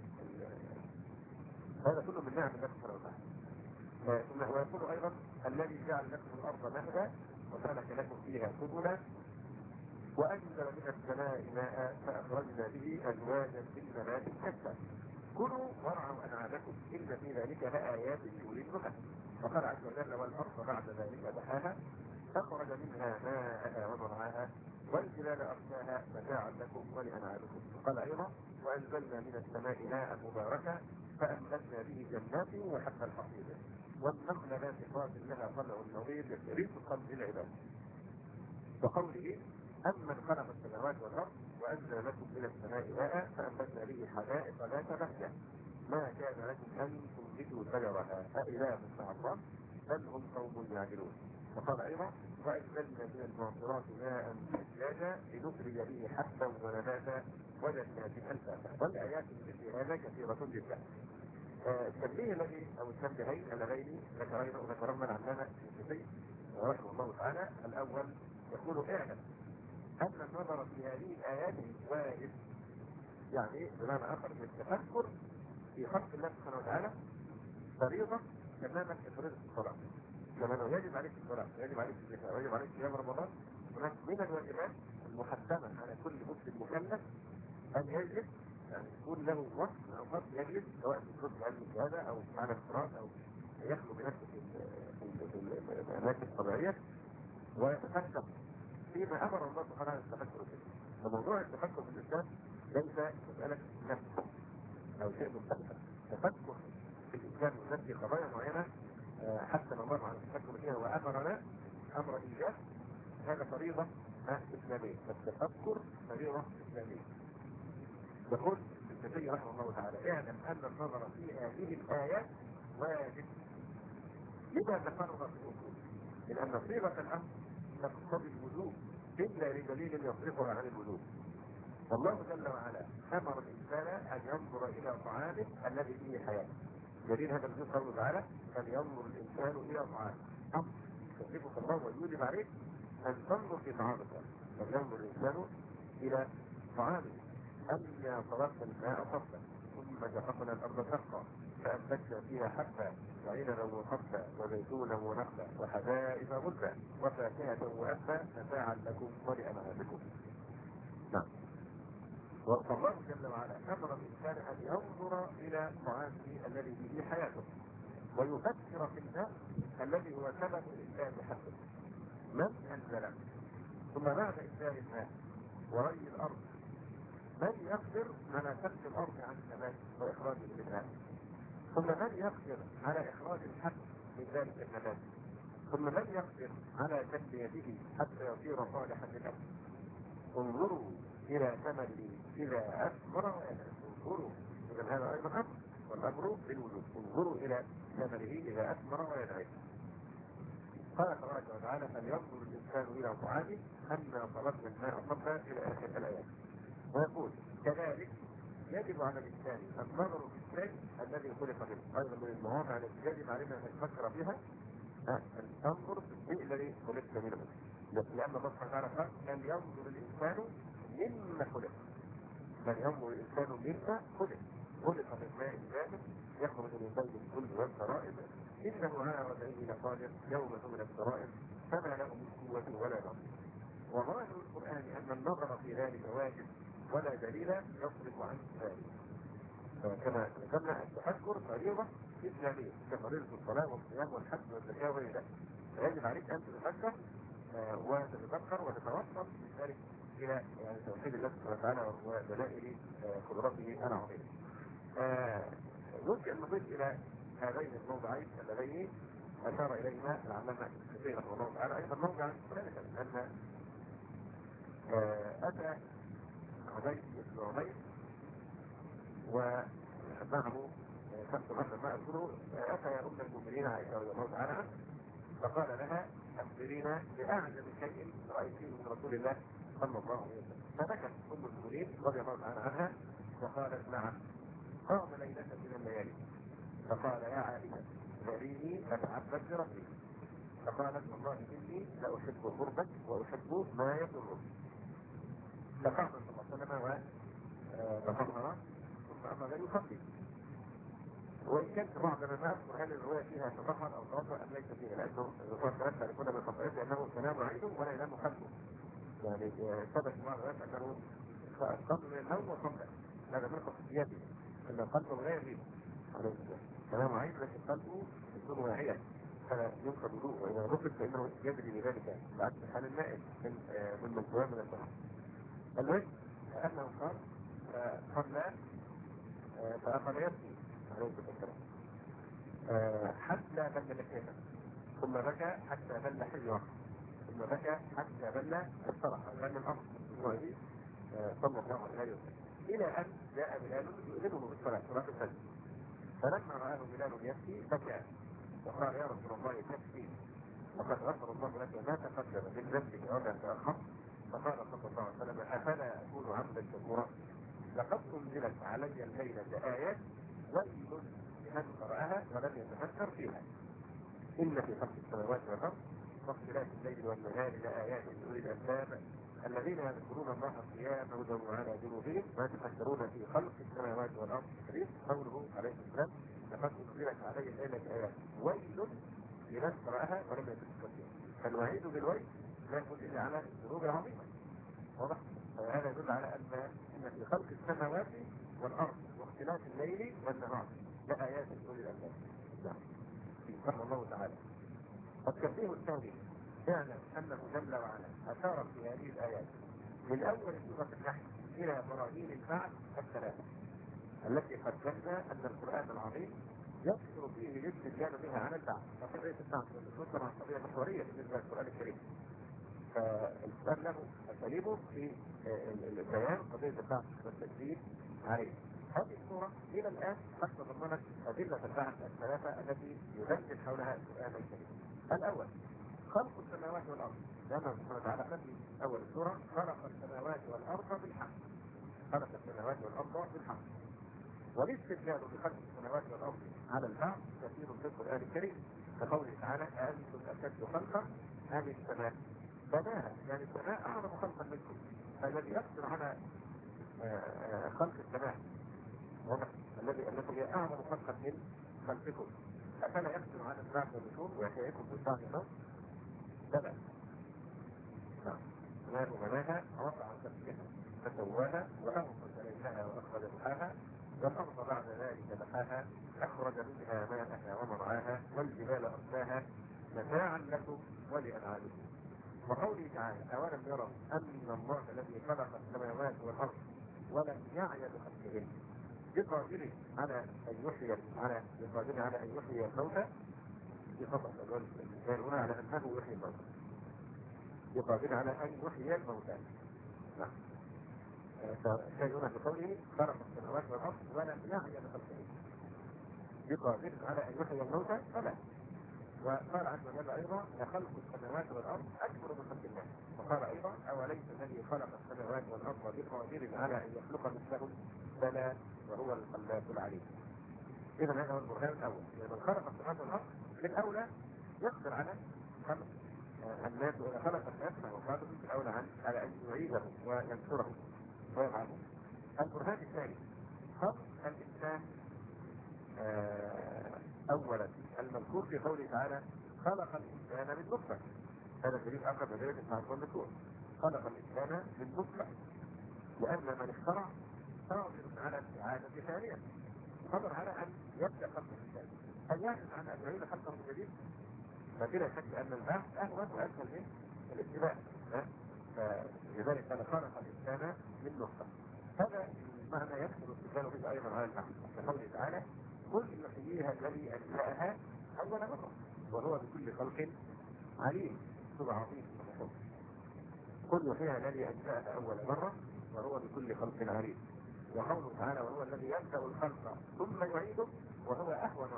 هذا كله من نعم الله سبحانه وتعالى. ويقول أيضا: الذي جعل لكم الأرض مهدا وسلك لكم فيها سبلا وأنزل من السماء ماء فأخرجنا به أزواجا من نبات شتى كلوا وارعوا أنعامكم إن في ذلك لآيات لأولي النهى. وقال عز وجل: والأرض بعد ذلك دحاها أخرج منها ماءها ومرعاها والجبال أرساها متاعا لكم ولأنعامكم. وقال أيضا: وأنزلنا من السماء ماء مباركا فأنبتنا به جنات وحب الحصيد والنخل باسقات لها طلع نضيد رزقا للعباد. وقوله: أمن خلق السماوات والأرض وأنزل لكم من السماء ماء فأنبتنا به حدائق ذات بهجة ما كان لكم أن تنبتوا شجرها أإله مع الله بل هم قوم يعدلون. وقال أيضا: وأنزلنا من المعصرات ماء ثجاجا لنخرج به حبا ونباتا وجنات ألفافا. والآيات مثل هذا كثيرة جدا. التنبيه الذي أو التنبيهين اللذين ذكرهما العلامة الشنقيطي رحمه الله تعالى: الأول يقول: اعلم أن النظر في هذه الآيات واجب. يعني بمعنى آخر من التفكر في خلق الله سبحانه وتعالى فريضة تماما كفريضة الصلاة. كما يجب عليك الصلاة ويجب عليك الزكاة ويجب عليك صيام رمضان، هناك من الواجبات المحتمة على كل مسلم مكلف أن يجب يعني يكون له وقت او وقت يجلس سواء في دروس علم الشهاده او على القراءه او يخلو بنفسه في الاماكن الطبيعيه ويتفكر فيما امر الله سبحانه وتعالى التفكر فيه. فموضوع التفكر في الاسلام ليس مساله نفس او شيء مختلف. التفكر في الاسلام ينفي قضايا معينه حتى لو مر على التفكر فيها وامرنا امر ايجاب، هذا فريضه اسلاميه، فالتفكر فريضه اسلاميه. يقول ابن تيميه رحمه الله تعالى: اعلم ان النظر في هذه الايات واجب. لما ذكرنا في الاصول؟ لان صيغه الامر تقتضي الوجوب الا لدليل يصرفها عن الوجوب. والله جل وعلا امر الانسان ان ينظر الى طعامه الذي فيه حياه. دليل هذا النص قوله تعالى: فلينظر الانسان الى طعامه. امر يكلفك الله ويوجب عليك ان تنظر في طعامك. فلينظر الانسان الى طعامه. أنا صرفنا الماء صفا ثم جعلنا الأرض شقا فأنبتنا فيها حبا وعنبا وقبا وزيتونا ونخلا وحدائق غلبا وفاكهة وأبا متاعا لكم ولأنعامكم. نعم. والله جل وعلا أمر الإنسان أن ينظر إلى طعامه الذي به حياته ويفكر في الماء الذي هو سبب الإنسان بحسب من أنزله. ثم بعد إنزال الماء وري الأرض من يقدر على كسب الارض عن النبات واخراج الماء، ثم من يقدر على اخراج الحب من ذلك النبات، ثم من يقدر على تنميته حتى يصير صالحا للاكل. انظروا الى ثمره اذا اثمر وينعم. انظروا، اذا هذا ايضا امر والامر بالوجوب. انظروا الى ثمره اذا اثمر وينعم. قال تبارك وتعالى: فلينظر الانسان الى طعامه انا صرفنا الماء صبا الى اخر الايات. ويقول: كذلك يجب على الانسان النظر في الشيء الذي خلق منه. ايضا من المواضع التي يجب علينا ان نفكر فيها ان تنظر في الشيء الذي خلقت منه. لان الله سبحانه وتعالى قال: فلينظر الانسان مما خلق. فلينظر الانسان مما خلق. خلق من ماء دافئ يخرج من بين الكل والسرائر انه على رجعه لقادر يوم تبلى السرائر فما له من قوه ولا نصير. وظاهر القرآن أن النظر في ذلك واجب ولا دليل يصرف عن ذلك. كما ذكرنا التفكر فريضة إسلامية كفريضة الصلاة والصيام والحج والزكاة وغير ذلك. فيجب عليك أن تتفكر وتتذكر وتتوصل بذلك إلى توحيد الله سبحانه وتعالى ودلائل قدرته العظيمة. يمكن أن نضيف إلى هذين الموضعين اللذين أشار إليهما العلامة ابن تيمية رحمه الله تعالى أيضا موضعا ثالثا، أن أتى عبيد بن عمير ومعه خمس غنم ما أذكره. أتى يا أم المؤمنين عائشة رضي الله تعالى عنها فقال لها: أخبرينا بأعجب شيء رأيتيه من رسول الله صلى الله عليه وسلم. فبكت أم المؤمنين رضي الله تعالى عنها وقالت: نعم، قام ليلة من الليالي فقال: يا عائشة ذريني أتعبد بربي. فقالت: والله إني لأحب قربك وأحب ما يضرك. فقام صلى الله عليه وسلم وتطهر ثم أمر يصلي. وإن كانت بعض ما أذكر هل الرواية فيها تطهر أو توضأ أم ليس فيها، لأنه الرسول صلى الله عليه وسلم من خطأته لأنه تنام عينه ولا ينام قلبه. يعني ثبت بعض الروايات أنه قام من النوم وصلى. هذا من خصوصياته أن قلبه لا يغيب عليه السلام. تنام عينه لكن قلبه يكون واعيا فلا ينقض وضوءه، وإذا نقض فإنه يجري بذلك بعد حال النائم من مقوام من الطهر. المهم أنه قال صلى فأخذ يبكي عليه الصلاة والسلام حتى بل لحيته، ثم بكى حتى بل حجره، ثم بكى حتى بل الصرح لأن الأمر صلى الله عليه وسلم، إلى أن جاء بلال يؤذنه بالصلاة صلاة الفجر. فلما رآه بلال يبكي بكى وقال: يا رسول الله تبكي وقد غفر الله لك ما تقدم من ذنبك وما تأخر. فقال صلى الله عليه وسلم: أفلا أكون عبدا شكورا؟ لقد أنزلت علي الليلة آيات ويل لمن قرأها ولم يتفكر فيها. إن في خلق السماوات والأرض واختلاف الليل والنهار لآيات لأولي الألباب الذين يذكرون الله قياما وعلى جنوبهم ويتفكرون في خلق السماوات والأرض. قوله عليه السلام: لقد أنزلت علي الليلة آيات ويل لمن قرأها ولم يتفكر فيها. فالوعيد بالويل لا يكون إلا على الذنوب العظيمة. واضح؟ هذا يدل على أن في خلق السماوات والأرض واختلاف الليل والنهار لآيات لأولي الألباب. نعم. سبحان الله تعالى. التنبيه الثاني اعلم أنه جل وعلا أشار في هذه الآيات من أول سورة النحل إلى براهين البعث الثلاثة التي قدمنا أن القرآن العظيم يذكر فيه الاستدلال بها على البعث. فقضية البعث والنشور طبعا قضية محورية بالنسبة للقرآن الكريم. فالقرآن له أساليبه في البيان قضية البعث والتجديد عليه. هذه السورة إلى الآن قد تضمنت أدلة البعث الثلاثة التي يدلل حولها القرآن الكريم. الأول خلق السماوات والأرض، لأنه سبحانه وتعالى في أول السورة خلق السماوات والأرض بالحق. خلق السماوات والأرض بالحق. والاستدلال بخلق السماوات والأرض على البعث كثير في القرآن الكريم، كقوله تعالى أأنتم أشد خلقا أم السماء بناها، يعني السماء أعظم خلقا منكم. فالذي يقدر على خلق السماء الذي هي أعظم خلقا من خلقكم، أفلا يقدر على البعث والنشور ويحييكم بالبعث والنشور؟ بلى. السماء بناها ورفع سقفها فسواها وأغطش ليلها وأخرج ضحاها والأرض بعد ذلك دحاها أخرج منها ماءها ومرعاها والجبال أرساها متاعا لكم ولأنعامكم. وقوله تعالى أولم يروا أن الله الذي خلق السماوات والأرض ولم يعي بخلقهن بقادر على أن يحيي الموتى بفضل الإنسان هنا على أنه يحيي الموتى بقادر على أن يحيي الموتى. نعم. فشيء هنا بقوله خلق السماوات والأرض ولم يعي بخلقهن بقادر على أن يحيي الموتى فلا. وقال عز وجل أيضا لخلق السماوات والأرض أكبر من خلق الله. وقال أيضا أوليس الذي خلق السماوات والأرض بقادر على أن يخلق مثلهم بلى وهو الخلاق العليم. إذا هذا هو البرهان الأول، من خلق السماوات والأرض بالأولى يقدر على خلق الناس، وإذا خلق الناس فهو قادر بالأولى على أن يعيدهم وينصرهم ويفعلهم. البرهان الثاني خلق الإنسان أولا المذكور في قوله تعالى خلق الإنسان من نطفة. هذا دليل آخر من ذلك التعرف والنشور. خلق الإنسان من نطفة، وأن من اخترع قادر على الإعادة ثانية، قادر على أن يبدأ خلق الإنسان. هل يعجز عن أن يعيد خلقه من جديد؟ فبلا شك أن البحث أهون وأسهل من الاتباع. فلذلك قال خلق الإنسان من نطفة. هذا المعنى يدخل استدلال به أيضا على البحث كقوله تعالى قل يحييها الذي أنشأها أول مرة وهو بكل خلق عليم. سورة عظيمة. قل يحييها الذي أنشأها أول مرة وهو بكل خلق عليم. وقوله تعالى وهو الذي يبدأ الخلق ثم يعيده وهو أهون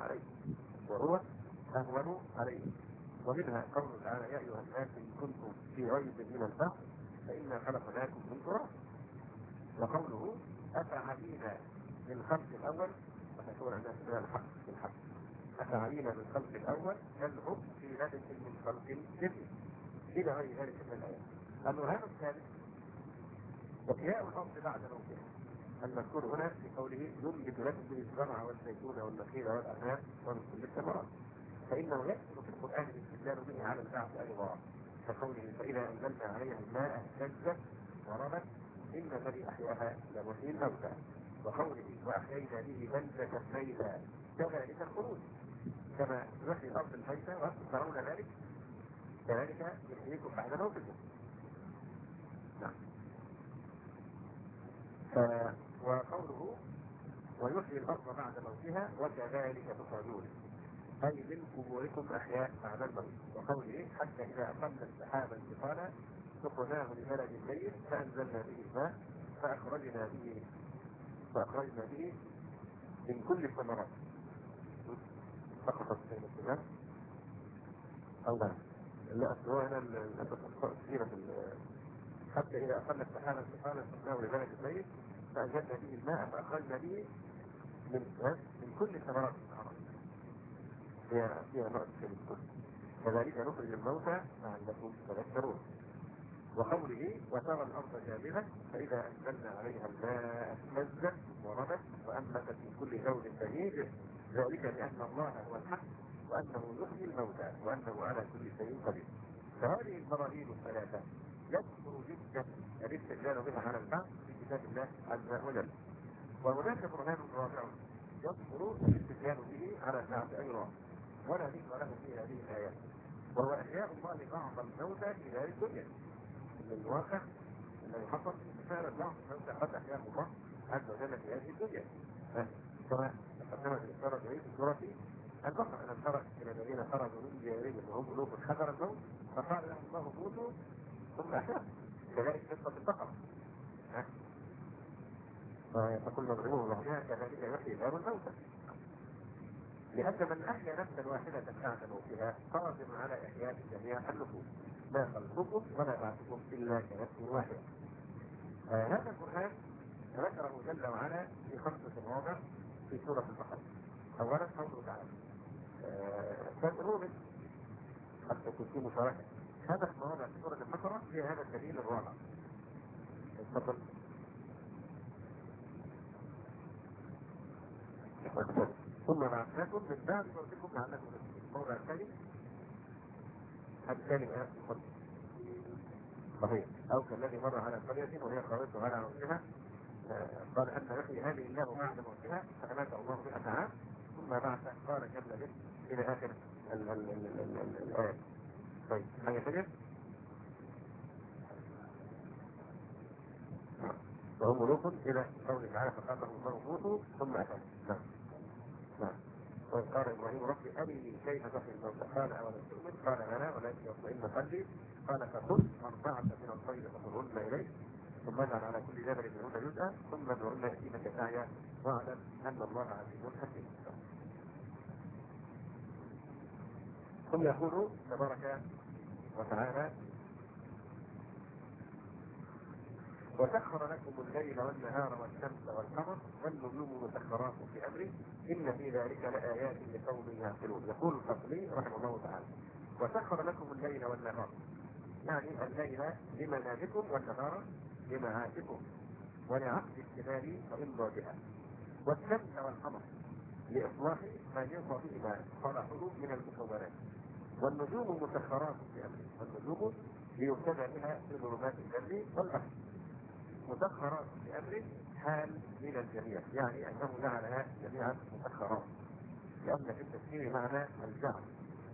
عليه. ومنها قوله تعالى يا أيها الناس إن كنتم في ريب من البحث فإنا خلقناكم من تراب. وقوله أفعلينا بالخلق الأول فتكون عندنا سبيل الحق في الحق. أفعلينا بالخلق الأول بل هم في لبس من خلق جديد إلى غير ذلك من الآيات. البرهان الثالث إحياء الأرض بعد موتها المذكور هنا في قوله ينبت لكم به الزرع والزيتون والنخيل والأعناب ومن كل الثمرات، فإنه يكثر في القرآن الاستدلال به على البعث أيضا كقوله فإذا أنزلنا عليها الماء اهتزت وربت إن الذي أحياها لمحيي الموتى. وقوله وأحيينا به بلدة ميتا كذلك الخروج كما يحيي الأرض الميتة وأنتم ترون ذلك كذلك يحييكم بعد موتكم. نعم. وقوله ويحيي الأرض بعد موتها وكذلك تخرجون أي من قبوركم أحياء بعد الموت. وقوله حتى إذا أقمنا السحاب انتقالا سقناه لبلد ميت فأنزلنا به الماء فأخرجنا به من كل الثمرات. فقط السنة أو لا أسروا هنا السيرة حتى إذا أقمنا السحاب انتقالا سقناه لبلد ميت فأنزلنا به الماء فأخرجنا به من كل ثمرات الأرض. فيها نوع الكل كذلك نخرج الموتى لعلكم تذكرون. وقوله وترى الأرض جامدة فإذا أنزلنا عليها الماء اهتزت وربت وأنبتت من كل زوج بهيج ذلك بأن الله هو الحق وأنه يحيي الموتى وأنه على كل شيء قدير. فهذه البراهين الثلاثة يكثر جدا الاستدلال بها على البعث في كتاب الله عز وجل. وهناك برهان رابع يصبر الاستدلال به على سعة أي نوع ولا ذكر له في هذه الآيات، وهو إحياء الله بعض الموتى في دار الدنيا. من الواقع الذي حصل فعلا بعض الموتى قد أحياه الله عز وجل في هذه الدنيا، كما تقدمت الإشارة في سورة البقرة: ألم تر إلى الذين خرجوا من ديارهم وهم ألوف حذر الموت فقال لهم الله موتوا ثم أحياهم. كذلك قصة البقرة فكل مضروب بعدها كذلك يحيي الله الموتى، لأن من أحيا نفسا واحدة بعد موتها قادر على إحياء جميع النفوس، لا خلقكم ولا بعثكم إلا كنفس واحدة. هذا القرآن ذكره جل وعلا في 5 مواضع في سورة البقرة. أولا قوله تعالى فادعوا حتى يكون في مشاركة. هذا مواضع في سورة البقرة هي هذا الدليل الرابع. تفضل. ثم بعثناكم من بعد موتكم لعلكم تسلمون. الموضع الثاني هذا الثاني الآية في القرآن صحيح. أو كالذي مر على قرية وهي خاوية على عروشها قال أن يحيي هذه الله بعد موتها فأماته الله 100 عام ثم بعث قال كم لبثت إلى آخر الآية. طيب حاجة ثانية؟ وهم ملوك إلى قوله تعالى فقال لهم الله موتوا ثم أتاه. نعم نعم. وقال إبراهيم ربي أرني كيف تحيي الموتى قال أولم تؤمن قال بلى ولكن يطمئن قلبي قال فخذ 4 من الطير فخذهن إليك ثم اجعل على كل جبل منهن جزءا ثم ادعهن يأتينك سعيا واعلم أن الله عزيز حكيم. ثم يقول تبارك وتعالى وسخر لكم الليل والنهار والشمس والقمر والنجوم مسخرات في امره ان في ذلك لآيات لقوم يعقلون. يقول الخطيب رحمه الله تعالى وسخر لكم الليل والنهار، يعني الليل لمنامكم والنهار لمعاشكم ولعقد الجبال وإنضاجها، والشمس والقمر لإصلاح ما ينفع بهما صلاحه من المكونات، والنجوم مسخرات في امره، والنجوم ليهتدى بها في ظلمات البر والبحر مسخرات بأمره حال من الجميع، يعني أنه جعلها جميعا مسخرات، لأن في التفسير معنى الجعل.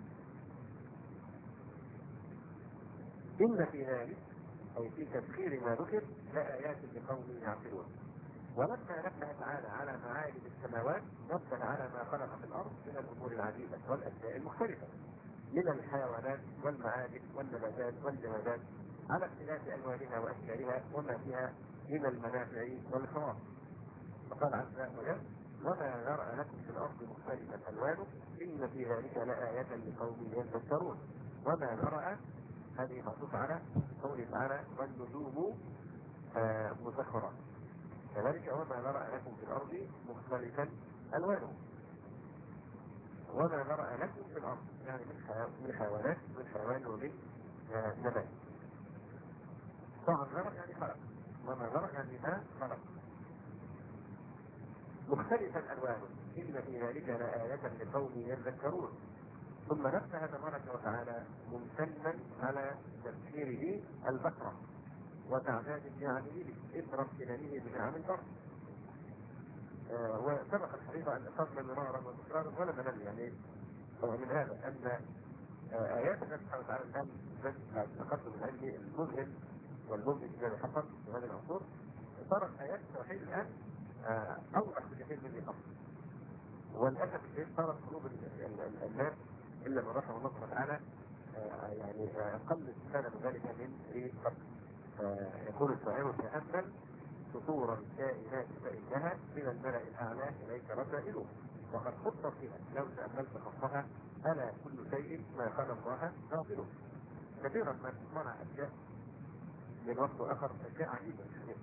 إن في ذلك أي في تسخير ما ذكر لآيات لقوم يعقلون. ولما نبه تعالى على معالم السماوات نبه على ما خلق في الأرض من الأمور العديدة والأشياء المختلفة من الحيوانات والمعادن والنباتات والجمادات على اختلاف ألوانها وأشكالها وما فيها من المنافع والخواص. فقال عز وجل وما ذرأ لكم في الأرض مختلفا ألوانه إن في ذلك لآية لقوم يذكرون. وما ذرأ هذه معطوفة على قوله تعالى والنجوم مسخرات، كذلك وما ذرأ لكم في الأرض مختلفا ألوانه. وما ذرأ لكم في الأرض يعني من حيوانات من حيوان ومن نبات. طبعا ذرأ يعني خلق، وما ذرأ يعني ما خلق مختلفا ألوانه إن في ذلك لآية لقوم يذكرون. ثم نبه تبارك وتعالى ممتنا على تفسيره البقرة وتعداد نعمه إثر امتنانه بنعم البر. وسبق الحقيقة أن أخذنا مرارا وتكرارا ولا ملل، يعني ومن هذا أن آيات الله سبحانه وتعالى الآن التقدم العلمي المذهل والمبهج الذي حصل في هذه العصور صارت آيات التوحيد الآن أوضح بكثير من الأمر. وللأسف الشديد صارت قلوب الناس إلا من رحمه الله سبحانه وتعالى يعني قل استفادة من ذلك من قبل. يقول الشاعر تأمل سطور الكائنات فإنها من الملأ الأعلى إليك رسائل وقد خطت فيها لو تأملت خطها ألا كل شيء ما خلق الله باطل. كثيرا ما تصنع أشياء من وقت آخر أشياء عجيبة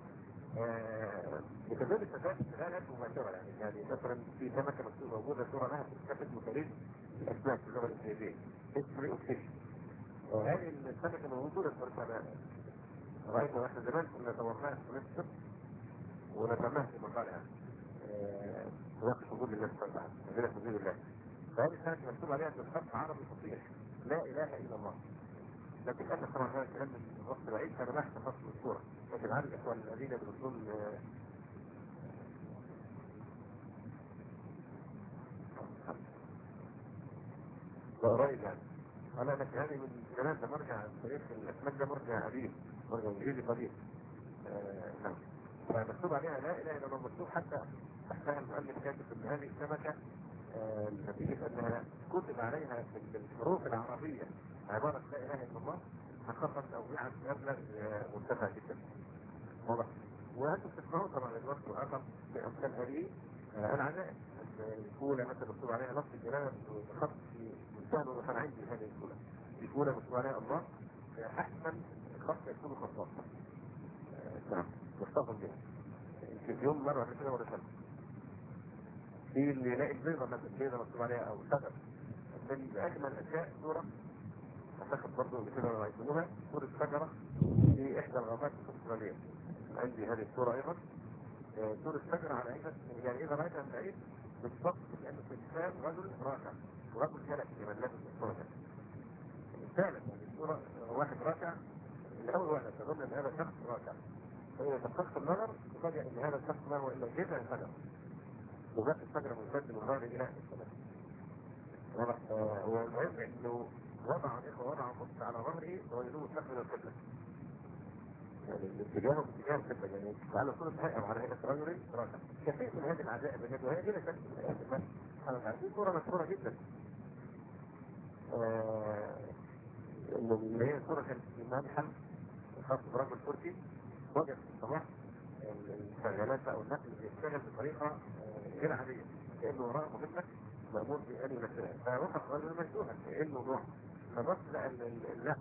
بكذلك استغلالات مباشرة، يعني مثلا في سمكة مكتوبة موجودة صورة لها في كتاب مكاريز الأسماك في اللغة الإنجليزية اسمه أوكسيش. هذه السمكة موجودة في السماء رأينا واحنا زمان كنا صورناها في مصر ونتمها في مقالها ناقش وجود الله سبحانه وتعالى مدينة وجود الله. فهذه السمكة مكتوب عليها بالخط عربي فصيح لا إله إلا الله. لكن أنا طبعا هذا الكلام من وقت بعيد فأنا ما احتفظت بالصورة، لكن عن الإخوان الذين يدرسون قريب يعني. انا لك هذه من زمان، ده مرجع تاريخ الاسماك، ده مرجع قديم، مرجع انجليزي قديم. نعم. فمكتوب عليها لا اله الا الله، مكتوب حتى تحتها المؤلف كاتب ان هذه السمكه نتيجه انها كتب عليها بالحروف العربيه عباره لا اله الا الله، حققت توقيعا مبلغ مرتفع جدا. واضح. وانتم تسمعون طبعا الوقت واخر بامثال هذه العزائم. الفوله مثلا مكتوب عليها نص الجلاله بخط في منتهى الوضوح. عندي هذه الفوله، الفوله مكتوب عليها الله، احسن خط يكون خطاط. نعم، مصطفى بها. في يوم مره كده ورسالة في اللي يلاقي البيضه مثلا، البيضه مكتوب عليها او شجر من اجمل اشياء صوره، اعتقد برضه اللي كده رايتموها، صوره شجره في احدى الغابات الاستراليه. عندي هذه الصوره ايضا، صوره شجره على عينك، يعني اذا رايتها من بعيد بالضبط كانه في انسان رجل راكع، ورجل جلس لمن لابس الصوره. فعلا يعني الصوره واحد راكع، الاول واحد تظن ان هذا شخص راكع، فاذا دققت النظر تفاجئ ان هذا الشخص ما هو الا جذع شجره، وباقي الشجره ممتد من ظهر الى السماء. واضح. والمهم انه وضع الاخوه وضعوا بص على ظهره ويدوم مستقبل القبله، يعني الاتجاه باتجاه القبله، يعني على صوره هيئه وعلى هيئه رجل راكع. كثير من هذه العجائب بجد، وهي دي شكل من ايات الله سبحانه وتعالى. في صوره مشهوره جدا، اللي هي صوره كانت في منحل خاص برجل تركي، وجد في الصباح الشغالات بقى والناس اللي بيشتغل بطريقه غير عاديه، كانه وراء مهمه مأمور بأن ينفذها، فوقف رجل مجنونا. ايه الموضوع؟ فبص لقى لا،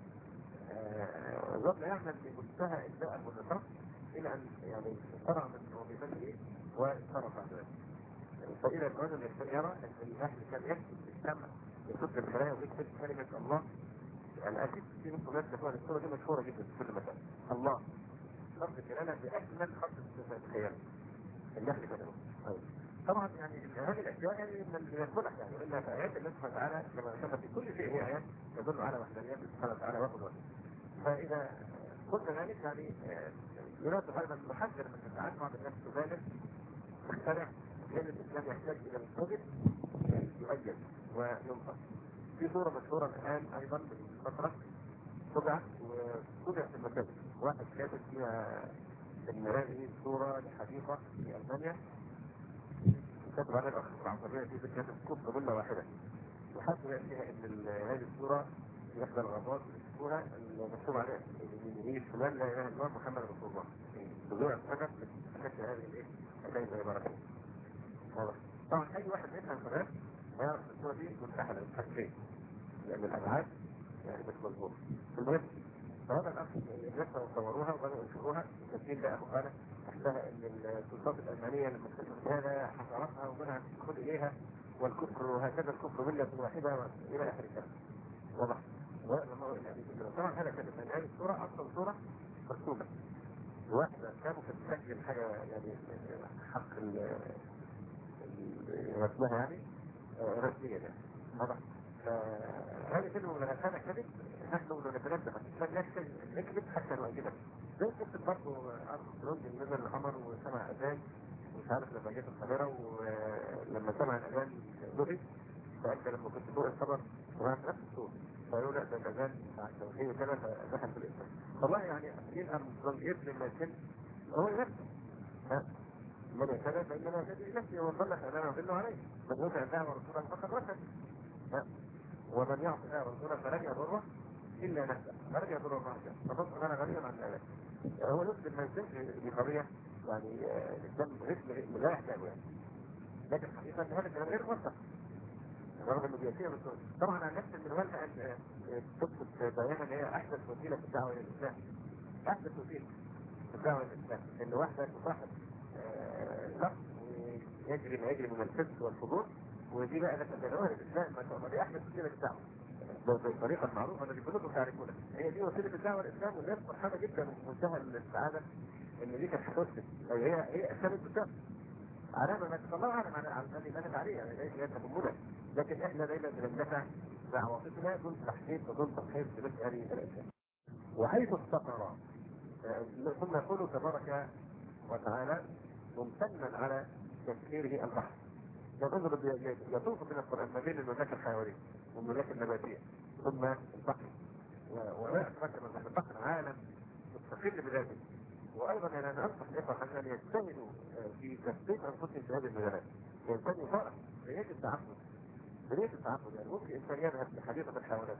ظل يعمل بمنتهى الباء والنشاط الى ان يعني فرغ من وظيفته وانصرف بعد ذلك. فإذا الرجل يرى ان الاهل كان يكتب بالسمع، يكتب الخلايا ويكتب كلمه الله. يعني اكيد في نص ناس تكون الصوره دي مشهوره جدا في كل مكان. الله خط الجلاله باجمل خط الخيال النحل كده. طبعا يعني هذه الاشياء يعني من الصلح، يعني الا في ايات الله سبحانه وتعالى كما ذكر في كل شيء هي ايات تدل على وحدانيته سبحانه وتعالى وقدرته. فاذا قلنا ذلك يعني يناسب ايضا نحذر من التعامل مع الناس تبالغ تخترع، لان الاسلام يحتاج الى الكذب يؤجل وينصر. في صوره مشهوره الان ايضا من فتره طبعت وطبعت في المكاتب، واحد كاتب فيها ان هذه صوره لحديقه في المانيا، كتب على الاخ العنصريه في كاتب كتب قبله واحده، وحتى فيها ان هذه الصوره في احدى الغابات يكتبوها المكتوب عليها هي فلان لا اله الا الله محمد رسول الله، بضوء السبب لكتب هذه الايه؟ هذه العبارات. طبعا اي واحد يفهم كلام هيعرف الصوره دي منتحله من حاجتين، لان الابعاد يعني مش مظبوطه. المهم فهذا الاخ الناس صوروها وبداوا ينشروها، التسجيل ده اخو قال تحتها ان السلطات الالمانيه لما اكتشفت هذا حصرتها ومنعت الدخول اليها، والكفر وهكذا الكفر مله واحده الى اخر الكلام. واضح. طبعا هذا كذب، لان هذه الصوره اصلا صوره مرسومه، واحده كانوا بتسجل حاجه يعني حق رسمها يعني رسميا يعني. واضح. هذا كله من هذا كذب، نحن نتنبه نكذب حتى نؤكده. زي قصه برضه ارمسترونج اللي نزل القمر وسمع اذان، مش عارف لما جت القاهره ولما سمع الاذان ذهب، فانت لما كنت فوق الخبر وعن نفس الصوت فقالوا لا ده الاذان بتاع التوحيد وكذا، فدخل في الاسلام. والله يعني اكيد ارمسترونج ابن ما يتم هو نفسه من كذا فانما كذب نفسي ومن ضل فانما يضل عليه، من يطع الله ورسوله فقد رشد. ومن يعصي الله ورسوله فلن يضره الا نفسه، فلن يضر الله شيئا، فبصر انا غني عن ذلك. هو يسلم ما يسلمش بقضيه يعني الاسلام لا يحتاجه يعني، لكن حقيقه هذا الكلام غير موثق رغم انه بياتيها بالصوت. طبعا عن نفس المنوال ان تثبت بيانا ان هي احدث وسيله في الدعوه الى الاسلام، احدث وسيله في الدعوه الى الاسلام، ان واحده تصاحب شخص ويجري ما يجري من الفسق والفجور، ودي بقى لك تدعوها للاسلام ما شاء الله، دي احدث وسيله للدعوه بالطريقه المعروفه التي كلكم تعرفونها. هي دي وسيله الدعوه الاسلام، والناس فرحانه جدا ومنتهى السعاده ان دي كانت هتثبت، هي اسلمت بالشرط علامه ما شاء الله اعلم على الذي ماتت عليه، يعني هي تهمنا، لكن احنا دايما بندفع دعواتنا دون تحقيق ودون تضحيه بمثل هذه الاشياء. وحيث استقر ثم يقول تبارك وتعالى ممتنا على تسخيره البحر. يطوف من القرآن ما بين المملكة الحيوانية والملاك النباتية ثم البحر. ولا أتذكر أن البحر عالم مستقل بذاته. وأيضا يعني أنا أنصح الإخوة أن يجتهدوا في تثبيت أنفسهم في هذه المجالات. الإنسان يفرق بنية التعبد، بنية التعبد. يعني ممكن إنسان يذهب لحديقة الحيوانات،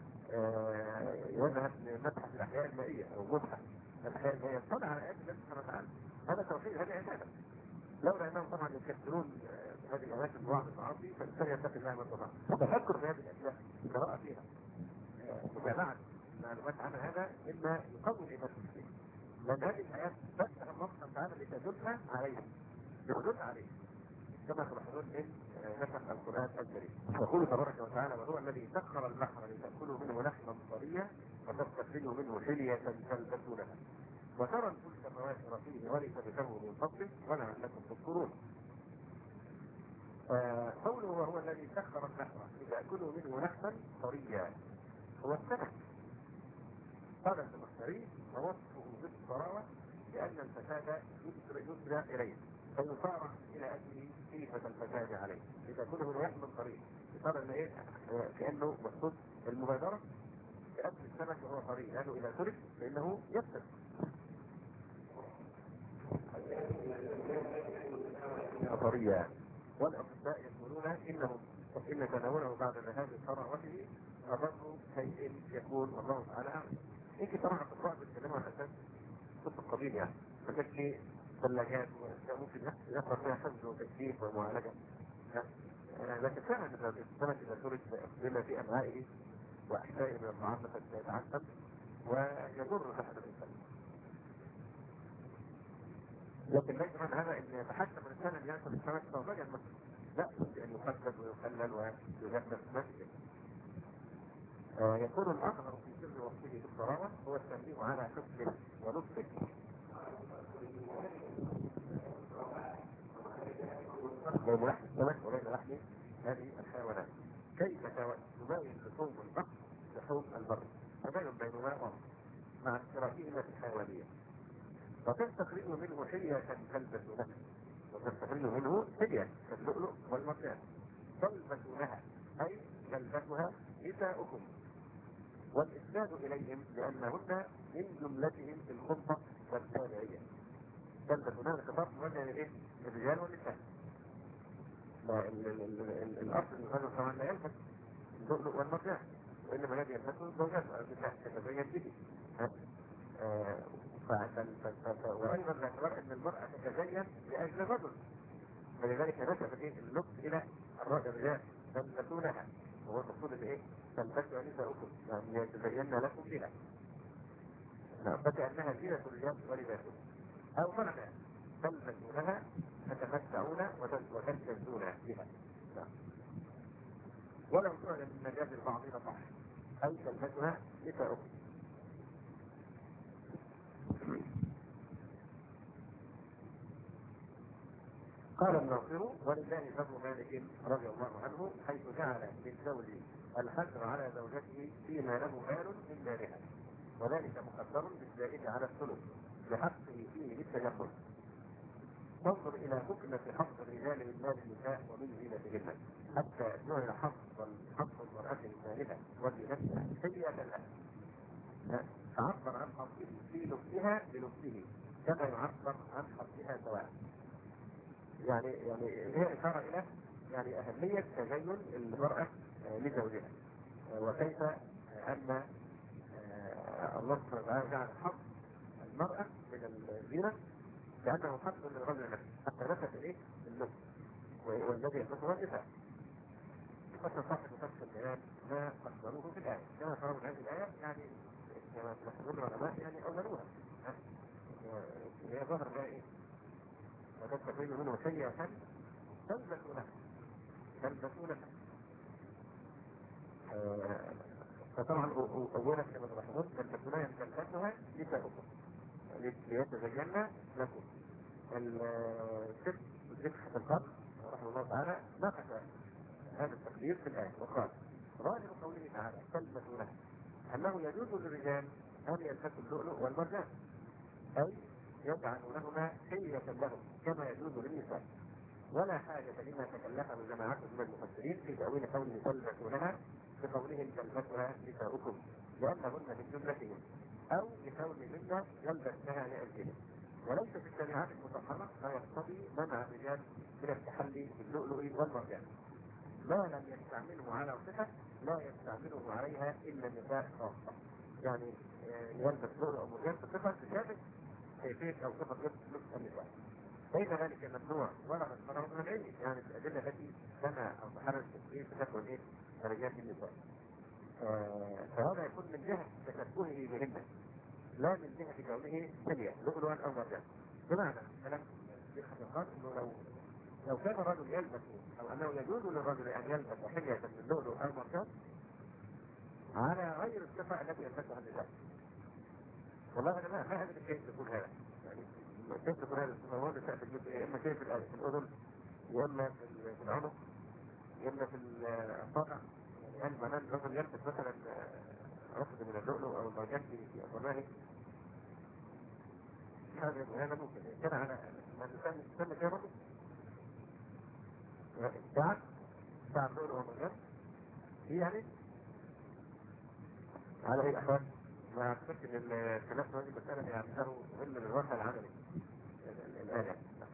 يذهب لمبحث الأحياء المائية أو مبحث الأحياء المائية، يطلع على آيات الله سبحانه وتعالى. هذا توحيد، هذه عبادة. لولا أنهم طبعا يكثرون هذه الأماكن ببعض المعاصي فالإنسان يتقي الله ما استطاع. التفكر في هذه الأشياء، القراءة فيها، متابعة معلومات عن هذا إما يقوي الإيمان فيه. لأن هذه الآيات فتح الله سبحانه وتعالى لتدل عليه، يدل عليه كما تلاحظون من نسخ القرآن الكريم. يقول تبارك وتعالى: وهو الذي سخر البحر لتأكلوا منه لحما طريا وتستخرجوا منه حلية تلبسونها وترى الفلك مواخر فيه ولتبتغوا من فضله ولعلكم تشكرون. قوله وهو الذي سخر البحر لتأكلوا منه لحما طريا هو السمك. قال الزمخشري: ووصفه بالصراوة لأن الفساد يسرع إليه فيصارع إلى أجل كيفة الفساد عليه لتأكله من لحم طري. صار إن إيه كأنه مقصود المبادرة بأكل السمك وهو طري، لأنه إذا ترك فإنه يفسد. طريا. والأطباء يقولون إن تناوله بعد ذهاب صراوته أضر شيء يكون والله تعالى أعلم. يمكن طبعا الأطباء بيتكلموا عن أساس طب القديم، يعني فكان في ثلاجات ممكن يحصل فيها حفظ وتكييف ومعالجة. لكن فعلا السمك إذا ترك بما في أمعائه وأحشائه من الطعام فسيتعفن ويضر صحة الإنسان. لكن ليس من هذا ان يتحكم الانسان ان ياكل السمك طازجا مثلا، لا، بان يقدد ويخلل ويغمس مسجد. يكون الاظهر في سر وصفه بالصراوه هو التنبيه على حسنه ولطفه بين لحم السمك وبين لحم هذه الحيوانات. كيف تباين لحوم البحر لحوم البر، تباين بينهما واضح مع اشتراكهما في الحيوانيه. وتستخرج منه حلية تلبسونها، وتستخرج منه حلية كاللؤلؤ والمرجان تلبسونها أي تلبسها نساؤكم، والإسناد إليهم لأنهن من جملتهم في الخطة والتابعية. تلبسونها الخطاب موجه لإيه؟ الرجال والنساء. الأصل الرجل طبعا لا يلبس اللؤلؤ والمرجان، وإنما الذي يلبسه الزوجات والنساء تتزين به. وأيضا باعتبار أن المرأة تتزين لأجل الرجل، فلذلك نسبت اللبس إلى الرجال تلبسونها، وهو المقصود بإيه؟ تلبسوا نساؤكم، يعني يتزين لكم بها، فكأنها زينة الرجال ولباسهم. أو معنى تلبسونها تتمتعون وتلتزون بها. ولو سئل من مجاز البعض صح، أي تلبسها نساؤكم. قال الناصر: ولله باب مالك رضي الله عنه حيث جعل للزوج الحجر على زوجته فيما له مال من مالها، وذلك مقدر بالزائد على الثلث لحقه فيه بالتجمل. تنظر الى حكمة حق الرجال من مال النساء ومن زينتهن حتى جعل حق المرأة من مالها وزينتها حلية لها، فعبر عن حقه في لبسها بلبسه كما يعبر عن حقها سواء. يعني هي إشارة إلى يعني أهمية تزين المرأة لزوجها، وكيف أن الله سبحانه وتعالى جعل حق المرأة من الزينة لأنه حق للرجل نفسه حتى نفت إليه اللبس، والذي يلبسه النساء. فصل صاحب نفس البيان ما قدروه في الآية كما قالوا هذه الآية، يعني كما تلاحظون العلماء يعني أولوها هي ظهر بها إيه؟ وتستخرج منه شيئا تلبسونها. فطبعا أولا كما تلاحظون تلبسونها تلبسها نساؤكم ليتزين لكم. الشيخ في القرن رحمه الله تعالى ناقش هذا التقدير في الآية وقال: ظاهر قوله تعالى تلبسونها أنه يجوز للرجال أن يلبسوا اللؤلؤ والمرجان، أي يجعل لهما حلية لهم كما يجوز للنساء. ولا حاجة لما تكلفه جماعة من المفسرين في تأويل قوله تلبسونها بقولهم تلبسها نساؤكم لأنهن من جملتهم، أو لقولهن يلبسنها لأجلهم. وليس في الشريعات المطهرة ما يقتضي منع الرجال من التحلي باللؤلؤ والمرجان. ما لم يستعمله على صفة لا يستعمله عليها إلا النساء خاصة. يعني يلبس لؤلؤ أو مرجان بصفة تشابه كيفية أو صفة لبس النساء. ليس ذلك ممنوع ولا مسخرة من العلم، يعني الأدلة التي سمع أو تحرر التشريع تكون إيه؟ درجات النساء. فهذا يكون من جهة تشبهه بهن، لا من جهة كونه سمية لؤلؤا أو مرجان. بمعنى كلام في الحقيقات إنه لو كان الرجل يلبس أو أنه يجوز للرجل أن يلبس حلية من اللؤلؤ أو مرجان على غير الصفة التي يلبسها النساء. والله أنا ما أدري كيف يكون هذا، يعني كيف تكون هذه الصفة؟ هو تأتي الجزء يا إما كيف في الأذن، يا إما في العنق، يا إما في الصدع. يعني معناه الرجل يلبس مثلا عقد من اللؤلؤ أو المرجان في أفراه، هذا ممكن كان على ما تسمى كده برضه ساعة اللؤلؤ والمرجان هي يعني على أي أحوال. ما أعتقدش إن الخلاف في هذه المسألة يعتبره إلا للواقع العملي الآن.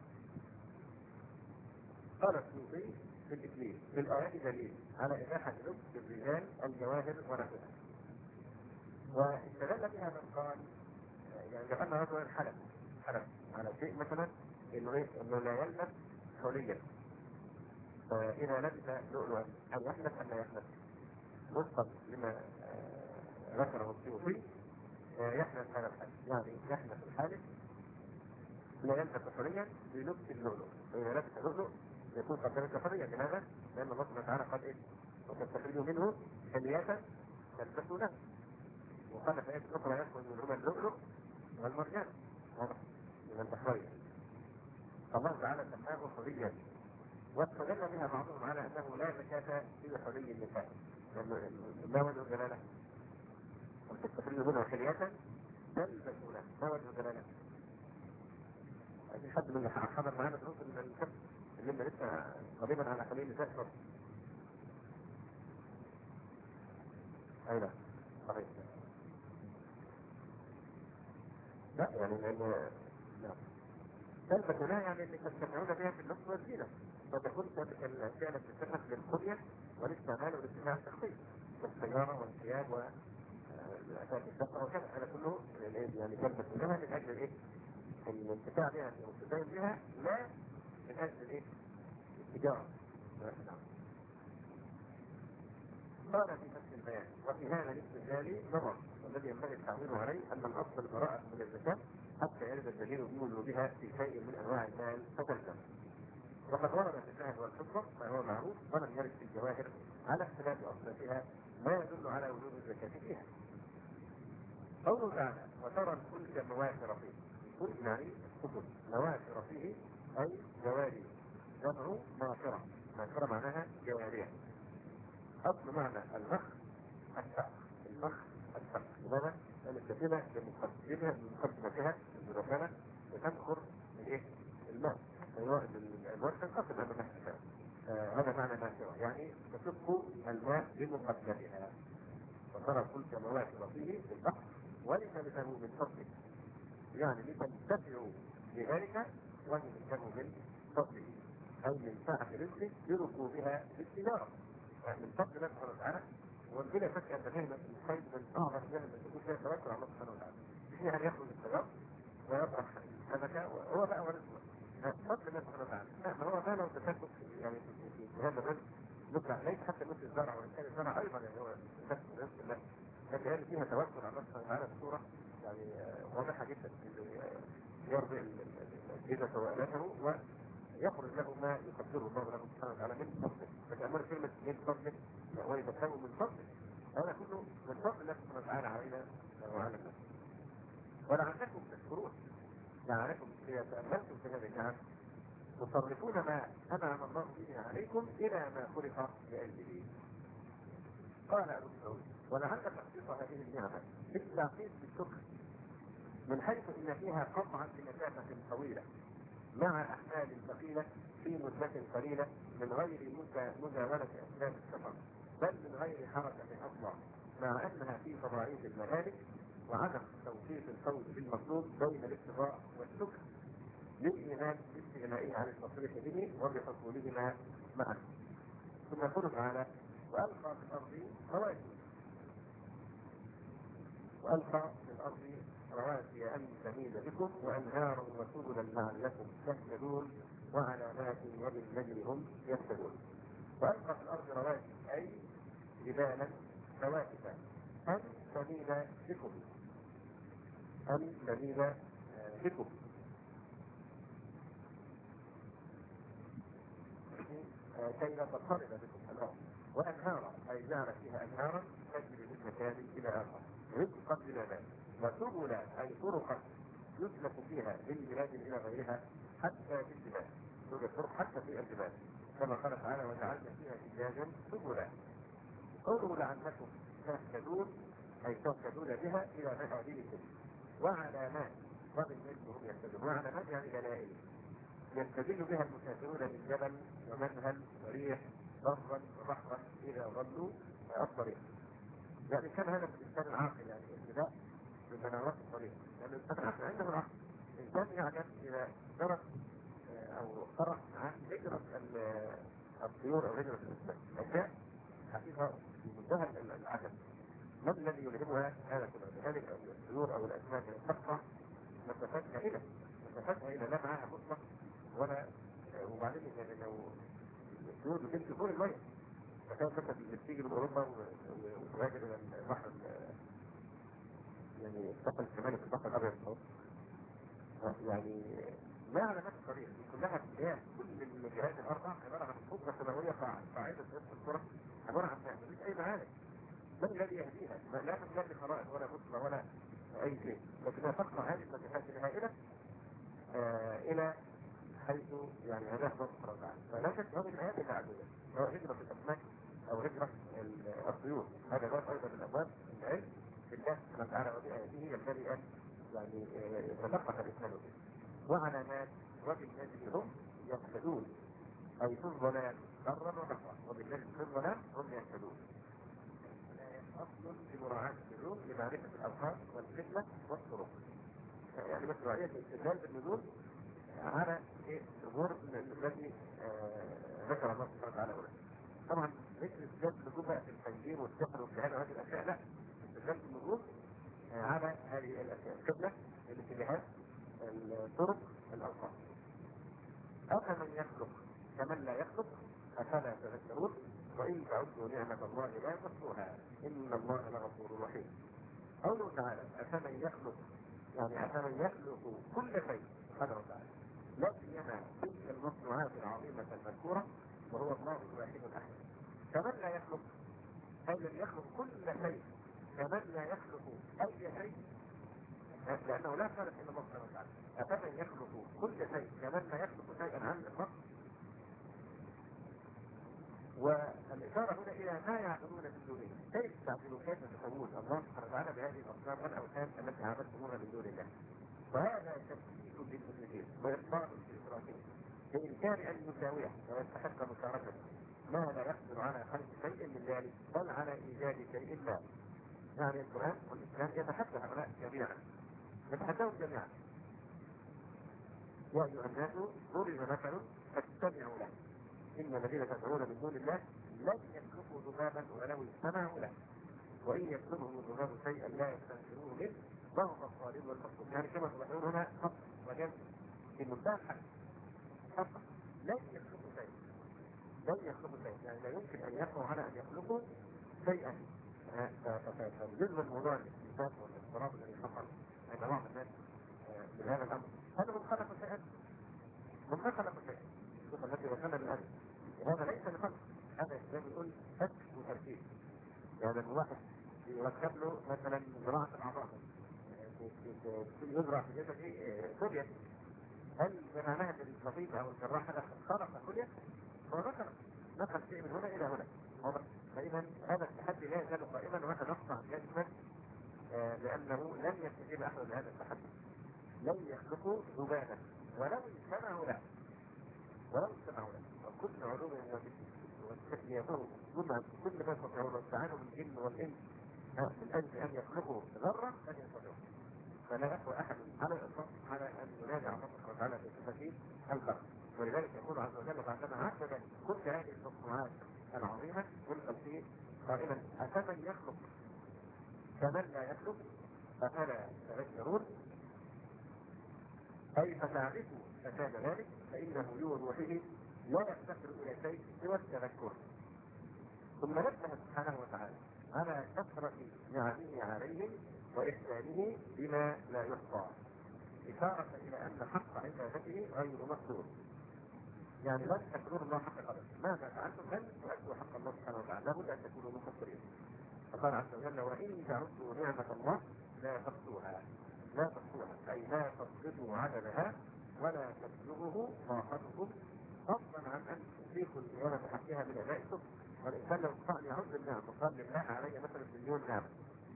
قال السيوطي في الإكليل في الآيات دليل على إباحة لبس الرجال الجواهر ونحوها، واستدل بها من قال يعني لو أن رجلا حلف على شيء مثلا إنه لا يلبس حليا، فإذا لبس لؤلؤا أو يحلف أن لا يحلف وفقا لما ذكره السيوطي يحلف هذا الحلف، يعني يحلف الحالف لا يلبس حليا بلبس اللؤلؤ، فإذا لبس اللؤلؤ يكون قد لبس حليا. لماذا؟ لأن الله سبحانه وتعالى قد إيه؟ وتستخرجوا منه حلية تلبسونها، وقال في آية أخرى يدخل منهما اللؤلؤ والمرجان، واضح من التحرير. الله تعالى سماه حليا، واستدل بها بعضهم على أنه لا زكاة في حلي النساء، لأنه ما وجه الدلالة؟ وتستخرجوا منه حلية تلبسونها، ما وجه الدلالة؟ في حد من حضر معانا دروس من الكتب اللي احنا لسه قريبا على حليل النساء شرط. ايوه صحيح. لا يعني لان تلبسونها يعني اللي تستمعون بها في اللبس والزينة، فتكون الفعل تستخدم للخلية والاستعمال والاستماع الشخصي والسيارة والثياب والأثاث الشقة وكذا، هذا كله يعني تلبسونها من أجل الإيه؟ الانتفاع بها والاستفادة بها، لا من أجل الإيه؟ التجارة. قال في فتح البيان وفي هذا الاستدلال نظر، والذي ينبغي التعويل عليه ان الاصل البراءة من الزكاة حتى يرد الدليل بوجوبها في شيء من انواع المال فتلزم. وقد ورد في الذهب والفضة ما هو معروف، ولم يرد في الجواهر على اختلاف اصنافها ما يدل على وجوب الزكاة فيها. قوله تعالى وترى الفلك مواخر فيه، الفلك يعني السفن مواخر فيه اي جواري، جمع ماخرة، ماخرة معناها جوارية. أصل معنى الفخ السقف، الفخ السقف، لماذا؟ لأن السفينة بمقدمتها المدخنة بتنخر الإيه؟ الماء، الورق تنقسم هذا نفسها. هذا معنى نافرة، يعني تسق الماء بمقدمتها. وترى الفلك مواخر فيه في البحر ولتبتغوا من فضله، يعني لتنتفعوا بذلك ولتبتغوا من فضله، أو من سعة رزقه بركوبها في التجارة. من فضل الله سبحانه وتعالى، وبلا شك ان نعمه الخير من اعظم نعمه تكون فيها توكل على الله سبحانه وتعالى. فيها ان يخرج الشجر ويطرح السمكه وهو بقى ورزقه. فضل الله سبحانه وتعالى. ما هو ما لو تشكك يعني في هذا الرزق نطلع ليس حتى مثل الزرع، وان كان الزرع ايضا يعني هو تشكك في رزق الله، لكن هذه فيها توكل على الله سبحانه وتعالى بصوره يعني واضحه جدا، يرضي الاجهزه وآلاته يخرج له ما يقدره الله له سبحانه وتعالى من فضله. فتأمل كلمة من فضله ويتساوي من فضله، هذا كله من فضل الله سبحانه وتعالى علينا وعلى الناس. ولعلكم تشكرون، لعلكم إذا تأملتم في هذه النعم تصرفون ما أنعم الله به عليكم إلى ما خلق لأجله. قال أبو سعود ولعل تخصيص هذه النعمة بالتعقيد بالشكر من حيث إن فيها قطعا لمسافة طويلة مع أحمال ثقيلة في مدة قليلة من غير مزاولة أسباب السفر، بل من غير حركة أصلا، مع أنها في فضائل المهالك وعدم توفيق الفوز بالمطلوب بين الاتباع والسكر للإيمان باستغنائه عن التصريح به وبحصولهما معا. ثم يقول تعالى: وألقى في الأرض رواسي أن تميد بكم وأنهارا وسبلا لعلكم تهتدون وعلامات وبالنجم هم يهتدون. وألقى في الأرض رواسي أي جبالا ثوابتا أن تميد بكم كي لا تضطرب بكم الأرض، وأنهارا أي جعل فيها أنهارا تجري من مكان إلى آخر رزقا للعباد، وسبلا أي طرقا يسلك فيها من بلاد إلى غيرها حتى في الجبال، توجد طرق حتى في الجبال كما قال تعالى: وجعلنا فيها فجاجا سبلا. قوله لعلكم تهتدون أي تهتدون بها إلى مآلكم، وعلامات وبالنجم هم يهتدون. وعلامات يعني دلائل يستدل بها المسافرون من جبل ومنهل وريح برا وبحرا إذا ظلوا الطريق. يعني كان هذا الإنسان العاقل، يعني ابتداء بمنارات الطريق، لأن الإنسان العاقل عنده العقل. الإنسان يعلم إذا درس أو قرأ عن هجرة الطيور أو هجرة الأسماك، أشياء حقيقة في منتهى العجب. ما الذي يلهمها هذا كله؟ هذه الطيور أو الأسماك تقطع مسافتها إلى لا معها مطلق ولا. وبعدين لو الطيور بتمشي فوق المية، فكان مثلا بتيجي من أوروبا وتهاجر إلى البحر، يعني الساحل الشمالي في البحر الأبيض المتوسط، يعني ما علامات الطريق دي كلها اتجاه. كل الجهات الأربع عبارة عن خطوة سماوية قاعدة نفس الكرة، عبارة عن مفيش أي معارك. من الذي يهديها؟ لا تمتلك خرائط ولا بوصلة ولا أي شيء، لكنها تقطع هذه المسافات الهائلة إلى حيث يعني هداه الله سبحانه وتعالى. فلا شك هذه الآيات المعدودة، سواء هجرة الأسماك أو هجرة الطيور. هذا باب أيضا من أبواب العلم بالله سبحانه وتعالى، وبآياته ينبغي أن يعني يتفقه الإنسان به. وعلامات وبالنجم هم يهتدون أي في الظلام برا وبحرا، وبالنجم في الظلام هم يهتدون. أصل في مراعاة النجوم لمعرفة الأوقات والقبلة والطرق. يعني مثل رأية الاستدلال بالنجوم على الأمور التي ذكر الله سبحانه وتعالى هنا. طبعا ليس الاستدلال بالنجوم بقى في التنجيم والسحر والكهانة وهذه الأشياء، لا. الاستدلال بالنجوم على هذه الأشياء: القبلة، الاتجاهات، الطرق، الأوقات. أفمن يخلق كمن لا يخلق أفلا تذكرون وإن تعدوا نعمة الله لا تحصوها إن الله لغفور رحيم. قوله تعالى: أفمن يخلق، يعني أفمن يخلق كل شيء سبحانه وتعالى، لا سيما تلك المصنوعات العظيمة المذكورة، وهو الله الواحد الأحد. كمن لا يخلق أي لم يخلق كل شيء، كمن لا يخلق أي شيء، لأنه لا خالق إلا الله سبحانه وتعالى. أفمن يخلق كل شيء كمن لا يخلق شيئا عن الإطلاق. والإشارة هنا إلى ما يعبدون من دونه. كيف تعبدون؟ كيف تسوون الله سبحانه وتعالى بهذه الأصنام والأوثان التي عبدتموها من دون الله؟ وهذا تفكيك للمشركين وإقرار لإشراكهم بإمكان أن يساويه ويستحق مشاركته ما لا يقدر على خلق شيء من ذلك بل على إيجاد شيء ما. يعني القرآن والإسلام يتحدى هؤلاء جميعا، يتحدون جميعا. يا أيها الناس ضرب مثل فاستمعوا له إن الذين تدعون من دون الله لن يخلقوا ذبابا ولو اجتمعوا له وإن يطلبهم الذباب شيئا لا يستنكروه منه ضعف الطالب والمطلوب. يعني كما تلاحظون هنا خط وجد في منتهى الحد خط لن يخلقوا شيئا، يعني لا يمكن أن يقعوا على أن يخلقوا شيئا. فالجزء من موضوع الاستنتاج والاضطراب الذي حصل عند بعض الناس بهذا الأمر، هذا من خلق شيئا، شوف الذي وصلنا بالأمر، هذا ليس لخلق، هذا زي ما نقول فك وتركيب. يعني الواحد يركب له مثلا زراعة الأعضاء، يزرع في جسده كلية، هل بمعناها الطبيب أو الجراح خلق كلية؟ هو نقل شيء من هنا إلى هنا. فإذا هذا التحدي لا يزال قائما ويتنقطع جسما، لأنه لن يستجيب أحد لهذا التحدي. لن يخلقوا ذبابا ولو اجتمعوا له ولو استمعوا له وكل علوم والتكليفهم كل ما يستطيعون واستعانوا بالجن والانس من اجل ان يخلقوا ذره لن يستطيعوا. فلا يقوى احد على الاطلاق على ان ينادي على الله سبحانه وتعالى في صفته الخلق. ولذلك يقول عز وجل بعدما عدد كل هذه المصنوعات العظيمه يلقى فيه قائلا افمن يخلق كمن لا يخلق افلا تذكرون. اي فتعرفوا فكان ذلك فانه بوضوحه لا يفتقر الى شيء سوى التذكر. ثم نبه سبحانه وتعالى على كثرة نعمه عليهم وإحسانه بما لا يحصى، إشارة إلى أن حق عبادته غير مقدور. يعني لن تكونوا الله حق قدره، ماذا فعلتم لن تؤدوا حق الله سبحانه وتعالى، لابد أن تكونوا مقصرين. فقال عز وجل وإن تعدوا نعمة الله لا تحصوها، لا تحصوها أي لا تصدقوا عددها ولا تبلغه طاقتكم، فضلا عن أن تضيفوا النعمة حقها من أداء الشكر. والإنسان لو استطاع أن يعد النعم وقال لله علي مثلا مليون نعمة،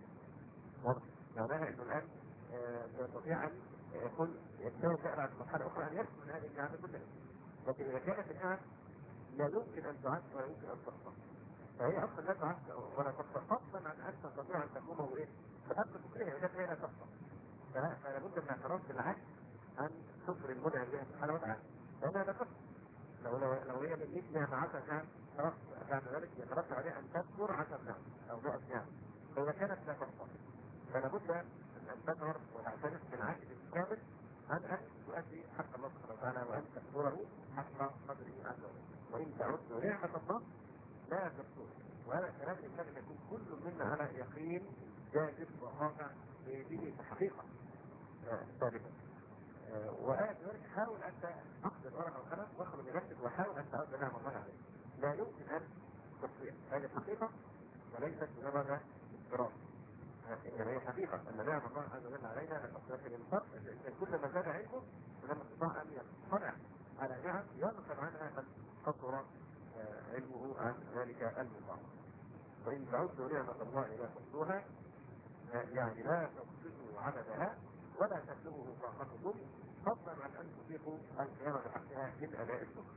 معناها أنه الآن يستطيع أن يكون يجتهد بقى بعد مرحلة أخرى أن يكون من هذه النعمة كلها. لكن إذا كانت النعم لا يمكن أن تعد ولا يمكن أن تحصى، فهي أصلا لا تعد ولا تحصى، فضلا عن أن تستطيع أن تقوم بإيه؟ بحق فكرها إذا هي لا تحصى. فلا بد من اعتراف بالعكس عن كفر المنعم بها سبحانه وتعالى، لأنها لا تحصى. لو هي من 100 نعمة 10 نعم خلاص بعد ذلك يترتب عليها أن تذكر 10 نعم أو 100 نعم، فإذا كانت لا تحصى فلا بد أن تشعر وتعترف بالعجز الكامل عن أن تؤدي حق الله سبحانه وتعالى وأن تذكره حق قدره عز وجل. وإن تعدوا نعمة الله لا تحصوها. وهذا الكلام ينبغي أن يكون كل منا على يقين جاذب وقاطع به حقيقة ثابتة. وآية ذلك حاول أن تأخذ الورقة والقلم واخرج بنفسك وحاول أن تعود نعم الله عليك. لا يمكن أن تصير هذه حقيقة وليست مجرد افتراض. يعني هي حقيقة أن نعم الله عز وجل علينا لا تصير في الإنصاف، لأن كل ما زاد علمه ولما استطاع أن يطلع على نعم ينقل عنها من قصر علمه عن ذلك المقام. وإن تعدوا نعمة الله لا تحصوها، يعني لا تحصوا عددها ولا تبلغه طاقتكم، فضلا عن ان تطيقوا القيام بحقها من اداء الشكر.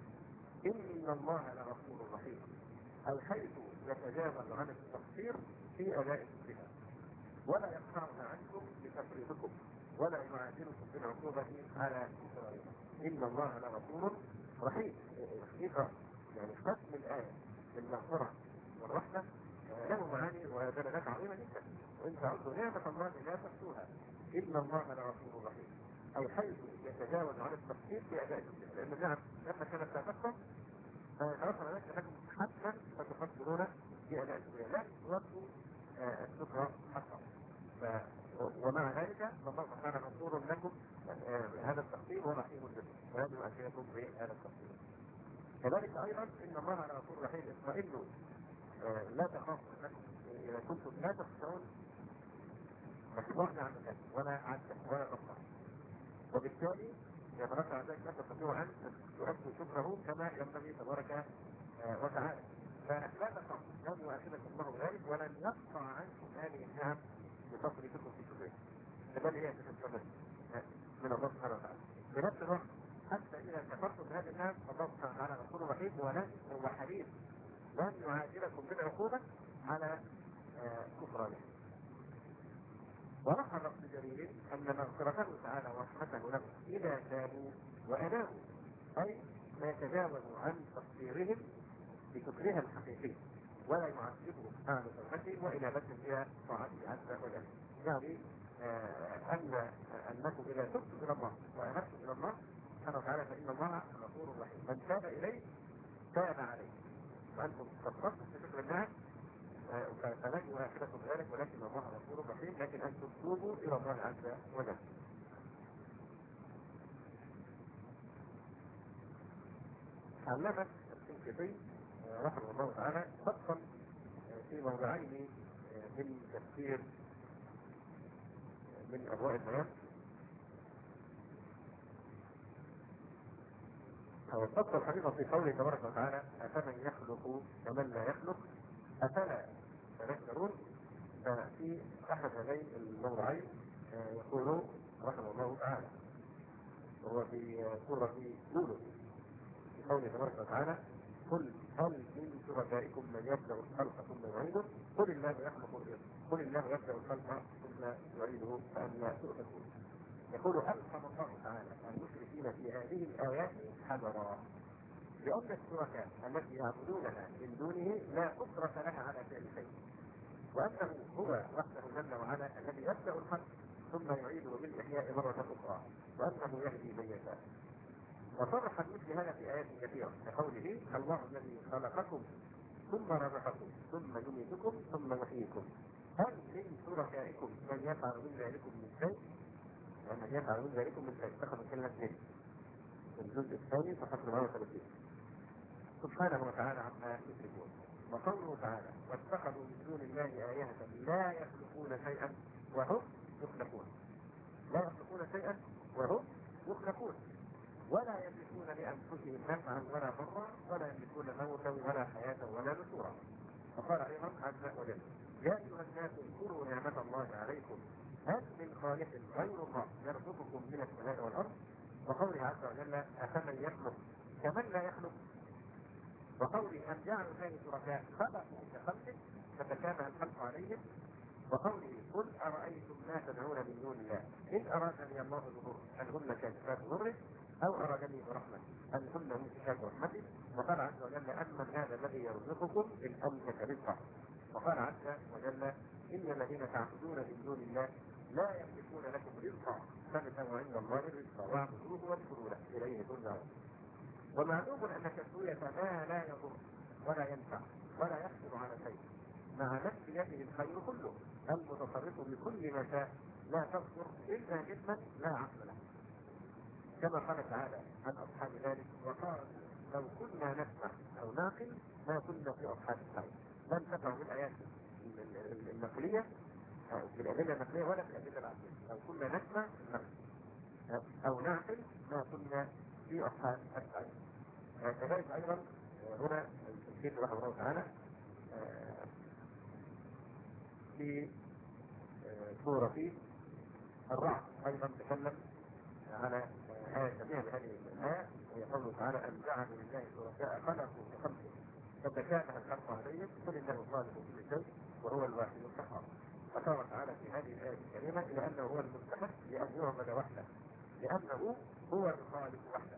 ان الله لغفور رحيم، اي حيث يتجاوز عن التقصير في اداء شكرها ولا يقطعها عنكم بتفريطكم ولا يعادلكم بالعقوبه على اسرائيل. ان الله لغفور رحيم. الحقيقه يعني ختم الايه بالمغفره والرحمه له معاني ودلالات عظيمه جدا. وان تعدوا نعمه الله لا تحصوها ان الله لغفور رحيم، اي حيث يتجاوز عن التقصير في اداء الشكر. لان النعم لما كانت لا تحصى خلاص على ذلك انكم حتما ستقصرون في اداء الشكر، لا تردوا الشكر حقا. ومع ذلك فالله سبحانه غفور لكم هذا التقصير ورحيم بكم ويجب ياتيكم بهذا التقصير. كذلك ايضا ان الله لغفور رحيم. اطمئنوا لا تخافوا انكم اذا كنتم لا تخشون مخلوقنا عن ذلك ولا عدل ولا تخشى، وبالتالي يترتب على ذلك لا تستطيعوا ان تؤدوا شكره كما ينبغي تبارك وتعالى. فلا تخافوا لن يؤاخذكم الله ذلك ولن يقطع عنكم هذه النعم بتصرفكم في شكره، بل هي ستستمر من الله سبحانه وتعالى. بنفس الوقت حتى اذا كفرتم بهذه النعم فالله سبحانه وتعالى غفور رحيم وهو حليم لن يعاجلكم بالعقوبة على كفرانه. ولاحظ ابن جرير ان مغفرته تعالى ورحمته لهم اذا تابوا وانابوا، اي ما يتجاوزوا عن تقصيرهم بكفرها الحقيقي ولا يعذبهم على توبتهم وانابتهم الى طاعته عز وجل. يعني انكم اذا تبتم الى الله وانبتم الى الله سبحانه وتعالى فان الله غفور رحيم، من تاب اليه تاب عليه. وانتم تفرطوا في شكر الله فلن يؤاخذكم ذلك، ولكن الله غفور رحيم، لكن انتم توبوا الى الله عز وجل. علمت الشنقيطي رحمه الله تعالى فصل في موضعين من تفسير من اضواء البيان. هو الفصل الحقيقه في قوله تبارك وتعالى افمن يخلق كمن لا يخلق افلا تذكرون. ففي احد هذين الموضعين يقول رحمه الله تعالى وهو في سوره يونس قوله تبارك وتعالى قل هل من شركائكم من يبدأ الخلق ثم يعيده قل الله يخلق الرزق قل الله يبدأ الخلق ثم يعيده فأنا تؤفكون. يقول ألهم الله تعالى المشركين في هذه الآيات حذرا لأن الشركاء التي يعبدونها من دونه لا قدرة لها على فعل شيء، وأنه هو وحده جل وعلا الذي يبدأ الخلق ثم يعيده بالإحياء مرة أخرى، وأنه يهدي من يشاء. وصرح مثل هذا في آيات كثيرة كقوله الله الذي خلقكم ثم رزقكم ثم يميتكم ثم يحييكم هل من شركائكم من يفعل من ذلكم من شيء؟ من يفعل من ذلكم من شيء تأخذ كلمة من الجزء الثاني صفحة 34 سبحانه وتعالى عما يشركون. وقوله تعالى واتخذوا من دون الله آلهة لا يخلقون شيئا وهم يخلقون. لا يخلقون شيئا وهم يخلقون ولا يملكون لأنفسهم نفعا ولا ضرا ولا يملكون موتا ولا حياة ولا نشورا. فقال أيضا عز وجل يا أيها الناس اذكروا نعمة الله عليكم هل من خالق غير الله يرزقكم من السماء والأرض. وقوله عز وجل أفمن يخلق كمن لا يخلق. وقوله أن جعلوا ذلك شركاء خلقوا كخلقه فتكامل الخلق عليهم. وقوله قل أرأيتم ما تدعون من دون الله إن أرادني الله بضر هل هن كاشفات ضره أو أرادني برحمة هل هن ممسكات رحمته. وقال عز وجل أمن هذا الذي يرزقكم إن أمسك رزقه. وقال عز وجل إن الذين تعبدون من دون الله لا يملكون لكم رزقا فابتغوا عند الله الرزق واعبدوه واشكروا له إليه ترجعون. ومعلوم أن تسوية ما لا يضر ولا ينفع ولا يحصل على شيء مع نفس يده الخير كله المتصرف بكل ما شاء لا تصدر إلا جسما لا عقل له. كما قال تعالى عن أصحاب ذلك وقال لو كنا نسمع أو نعقل ما كنا في أصحاب السعير. لم تقع في الآيات النقلية في الأدلة النقلية ولا في الأدلة العقلية. لو كنا نسمع أو نعقل ما كنا في أصحاب السعير. كذلك أيضا هنا التفسير رحمه الله تعالى في سورة الرعد أيضا تكلم على آية شبيهة بهذه الآية وهي قوله تعالى أن جعلوا لله شركاء خلقوا كخلقه فتشابه الخلق عليهم قل إنه خالق كل شيء وهو الواحد القهار. فقال تعالى في هذه الآية الكريمة إلى أنه هو المستحق لأن يعبد وحده لأنه هو الخالق وحده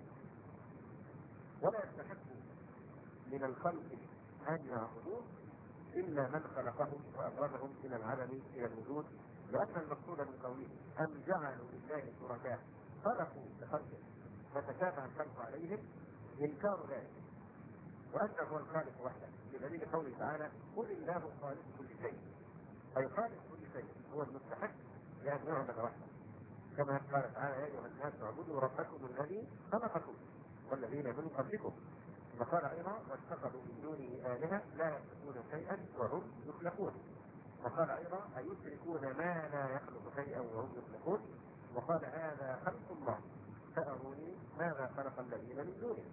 ولا يستحق من الخلق أن يعبدوه إلا من خلقهم وأخرجهم إلى العدم إلى الوجود. لأن المقصود من قوله أم جعلوا لله شركاء خلقوا كخلقه فتشابه الخلق عليهم إنكار ذلك وأنه هو الخالق وحده بدليل قوله تعالى قل الله خالق كل شيء أي خالق كل شيء هو المستحق لأن يعبد وحده. كما قال تعالى يا أيها الناس اعبدوا ربكم الذي خلقكم والذين من قبلكم. وقال أيضا واتخذوا من دونه آلهة لا يخلقون شيئا وهم يخلقون. وقال أيضا أيشركون ما لا يخلق شيئا وهم يخلقون. وقال هذا خلق الله فأروني ماذا خلق الذين من دونه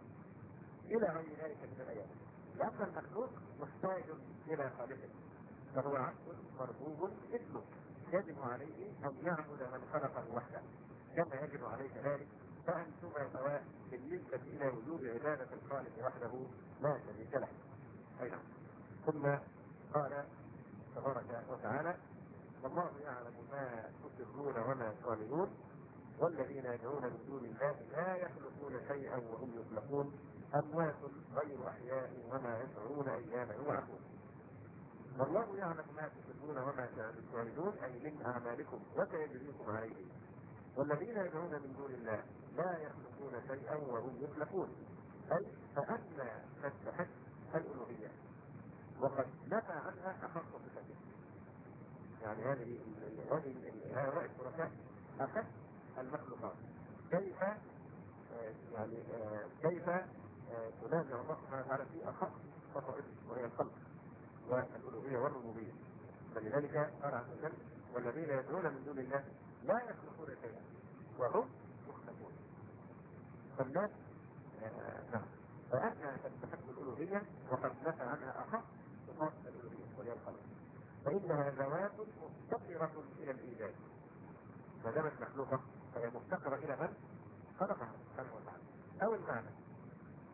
إلى غير ذلك من الآيات. لأن المخلوق محتاج إلى خالقه فهو عبد مربوب مثله يجب عليه أن يعبد من خلقه وحده كما يجب عليه ذلك فأنتما سواء بالنسبة إلى وجوب عبادة الخالق وحده لا شريك له. أيضا ثم قال تبارك وتعالى والله يعلم ما تسرون وما تعلنون والذين يدعون من دون الله لا يخلقون شيئا وهم يخلقون أموات غير أحياء وما يشعرون أيام يبعثون. والله يعلم ما تسرون وما تعلنون أي من أعمالكم وسيجزيكم عليه. والذين يدعون من دون الله لا يخلقون شيئا وهم يخلقون أي فأنى تستحق الألوهية وقد نفى عنها أخص صفته. يعني هذه هؤلاء الشركاء أخص المخلوقات. كيف كيف تنازع الله سبحانه وتعالى في أخص خصائصه وهي الخلق والألوهية والربوبية. فلذلك قال عز وجل والذين يدعون من دون الله لا يخلقون شيئا وهم يخلقون. فالناس فأنها تستحق الألوهية وقد نفى عنها أخص صفات الألوهية وهي الخلق فإنها ذوات مفتقرة إلى الإيجاد. ما دامت مخلوقة فهي مفتقرة إلى من خلقها سبحانه وتعالى. أو المعنى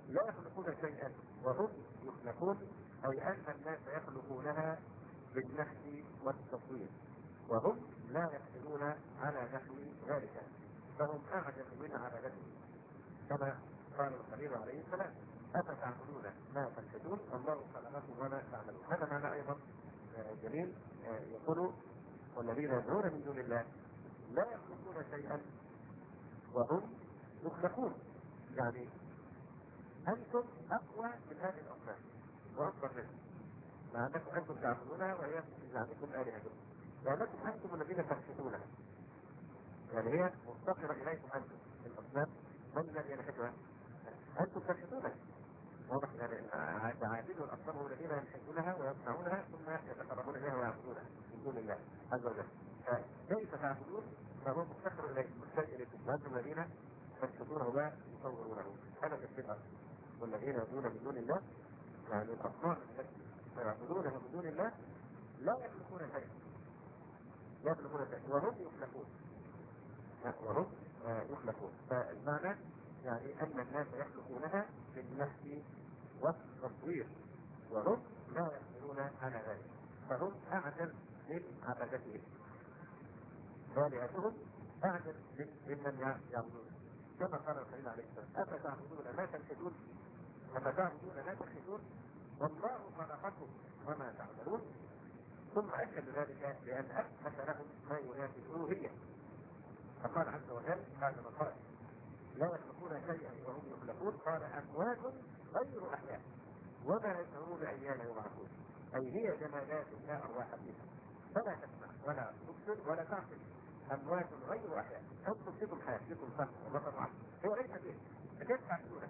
لا يخلقون شيئا وهم يخلقون، أي أن الناس يخلقونها بالنفس والتصوير، وهم لا يقدرون على نحو ذلك، فهم أعجز من عبادته، كما قال الخليل عليه السلام: أفتعبدون ما تنحتون الله خلقكم وما تعملون. هذا معنى أيضا جميل. يقول: والذين يدعون من دون الله لا يخلقون شيئا وهم يخلقون، يعني أنتم أقوى من هذه الأصنام وأكبر منها، مع أنكم أنتم تعبدونها وهي في زعمكم آلهتكم، لأنكم أنتم الذين تنحتونها، يعني هي مفتقرة إليكم أنتم الأصنام. من الذي ينحتها؟ أنتم تنحتونها. واضح؟ يعني عابدوا الأصنام هم الذين ينحتونها ويصنعونها ثم يتقربون إليها ويعبدونها من دون الله عز وجل. فكيف تعبدون ما هو مفتقر إليكم محتاج إليكم، وأنتم الذين تنحتونه ويصورونه. هذا تفسير. والذين يدعون من دون الله، يعني الأصنام التي يعبدونها من دون الله لا يخلقون شيئا، لا يخلقون شيئا وهم يخلقون، وهم يخلقون. فالمعنى يعني أن الناس يخلقونها بالنفس والتصوير، وهم لا يقدرون على ذلك، فهم أعجز من عبادتهم، آلهتهم أعجز ممن يعبدون. كما قال الخليل عليه السلام: أفتعبدون ما تنحتون، أفتعبدون لا تنحتون والله خلقكم وما تعملون. ثم أكد ذلك بأن أثبت لهم ما ينافي الألوهية، فقال عز وجل بعد ما قال لا يخلقون شيئا وهم يخلقون: قال أموات غير أحياء وما يشعرون أيان يبعثون. أي هي جمادات لا أرواح فيها، فلا تسمع ولا تبصر ولا تعقل. أموات غير أحياء، أنتم فيكم حياة، فيكم سمع وبصر وعقل، هو ليس فيه، فكيف تعقلونه؟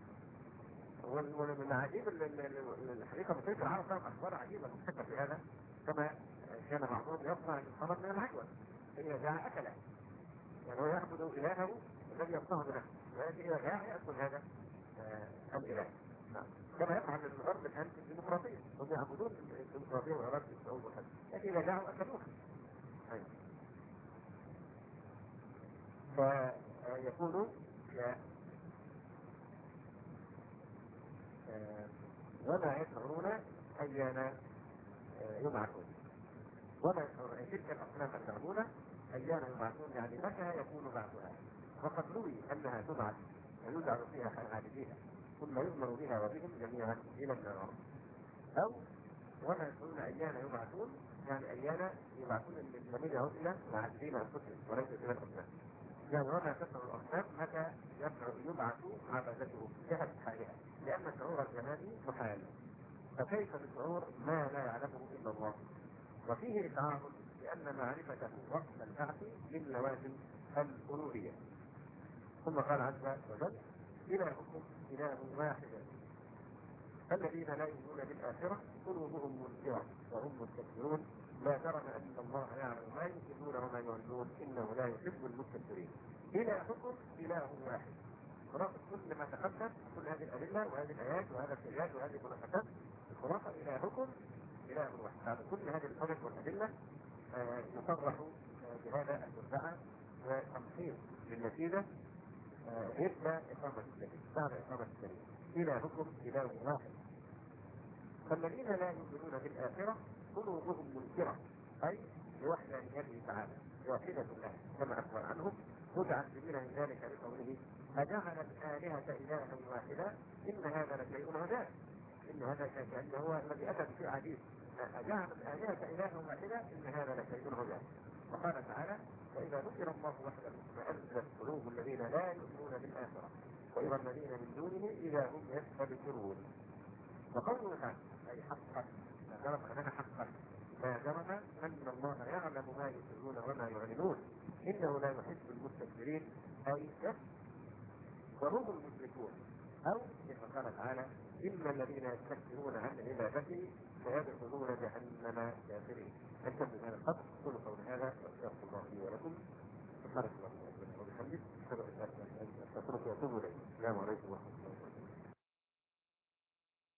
ومن عجيب الحقيقة مصير العرب لهم أخبار عجيبة مستقبل في هذا، كما كان بعضهم يصنع الخمر من العجوة، فإذا جاء أكله، يعني هو يعبد إلهه الذي يصنعه بنفسه، ويأتي إذا جاء يأكل هذا الإله. نعم. كما يفعل الغرب الآن في الديمقراطية، هم يعبدون الديمقراطية وإرادة الشعوب وكذا، لكن إذا جاءوا أكلوها. فيقول وما يشعرون أيان يبعثون، وما يشعرون أي تلك الأصنام المعبودة أيان يبعثون، يعني متى يكون بعثها. وقد روي أنها تبعث ويدعى فيها عابديها ثم يؤمر بها وبهم جميعا إلى النار. أو وما يشعرون أيان يبعثون، يعني أيان يبعثون الذين هم إلى العابدين أنفسهم وليس إلى الأصنام. يعني وما تشعر الأصنام متى يبعث عبادته جهة حالها، لأن شعور الجمال محال، فكيف بشعور ما لا يعلمه إلا الله؟ وفيه إشعار بأن معرفته وقت البعث من لوازم الألوهية. ثم قال عز وجل: إلهكم إله واحد الذين لا يؤمنون بالآخرة قلوبهم منكرة وهم مستكبرون لا جرم أن الله يعلم ما يسرون وما يعلنون إنه لا يحب المستكبرين. إلهكم إله واحد. خلاصة كل ما تقدم، كل هذه الأدلة وهذه الآيات وهذا السياق وهذه المناسبات، الخلاصة إلهكم إله واحد. بعد كل هذه الحجج والأدلة يصرح بهذا المدعى وتمحيص للنتيجة مثل إقامة الدليل. بعد إقامة الدليل إلهكم إله واحد. فالذين لا يؤمنون بالآخرة قلوبهم منكرة، أي بوحدانيته تعالى واحدة الله كما أخبر عنهم متعجبين من ذلك بقوله: أجعل الآلهة إلها واحدا إن هذا لشيء عجاب. إن هذا كأنه هو الذي أتى بشيء عجيب، أجعل الآلهة إلها واحدا إن هذا لشيء عجاب. وقال تعالى: وإذا ذكر الله وحده فأنزلت قلوب الذين لا يؤمنون بالآخرة وإذا الذين من دونه إذا هم يستبشرون. وقوله تعالى أي حقا، ما جرم أننا حقا، ما جرم أن الله يعلم ما يسرون وما يعلنون إنه لا يحب المستكبرين، أي وهم المشركون. أو كما قال تعالى: إن الذين يستكبرون عن عبادته سيدخلون جهنم كافرين. أنتم من هذا القدر قولوا قول هذا واستغفر الله لي ولكم.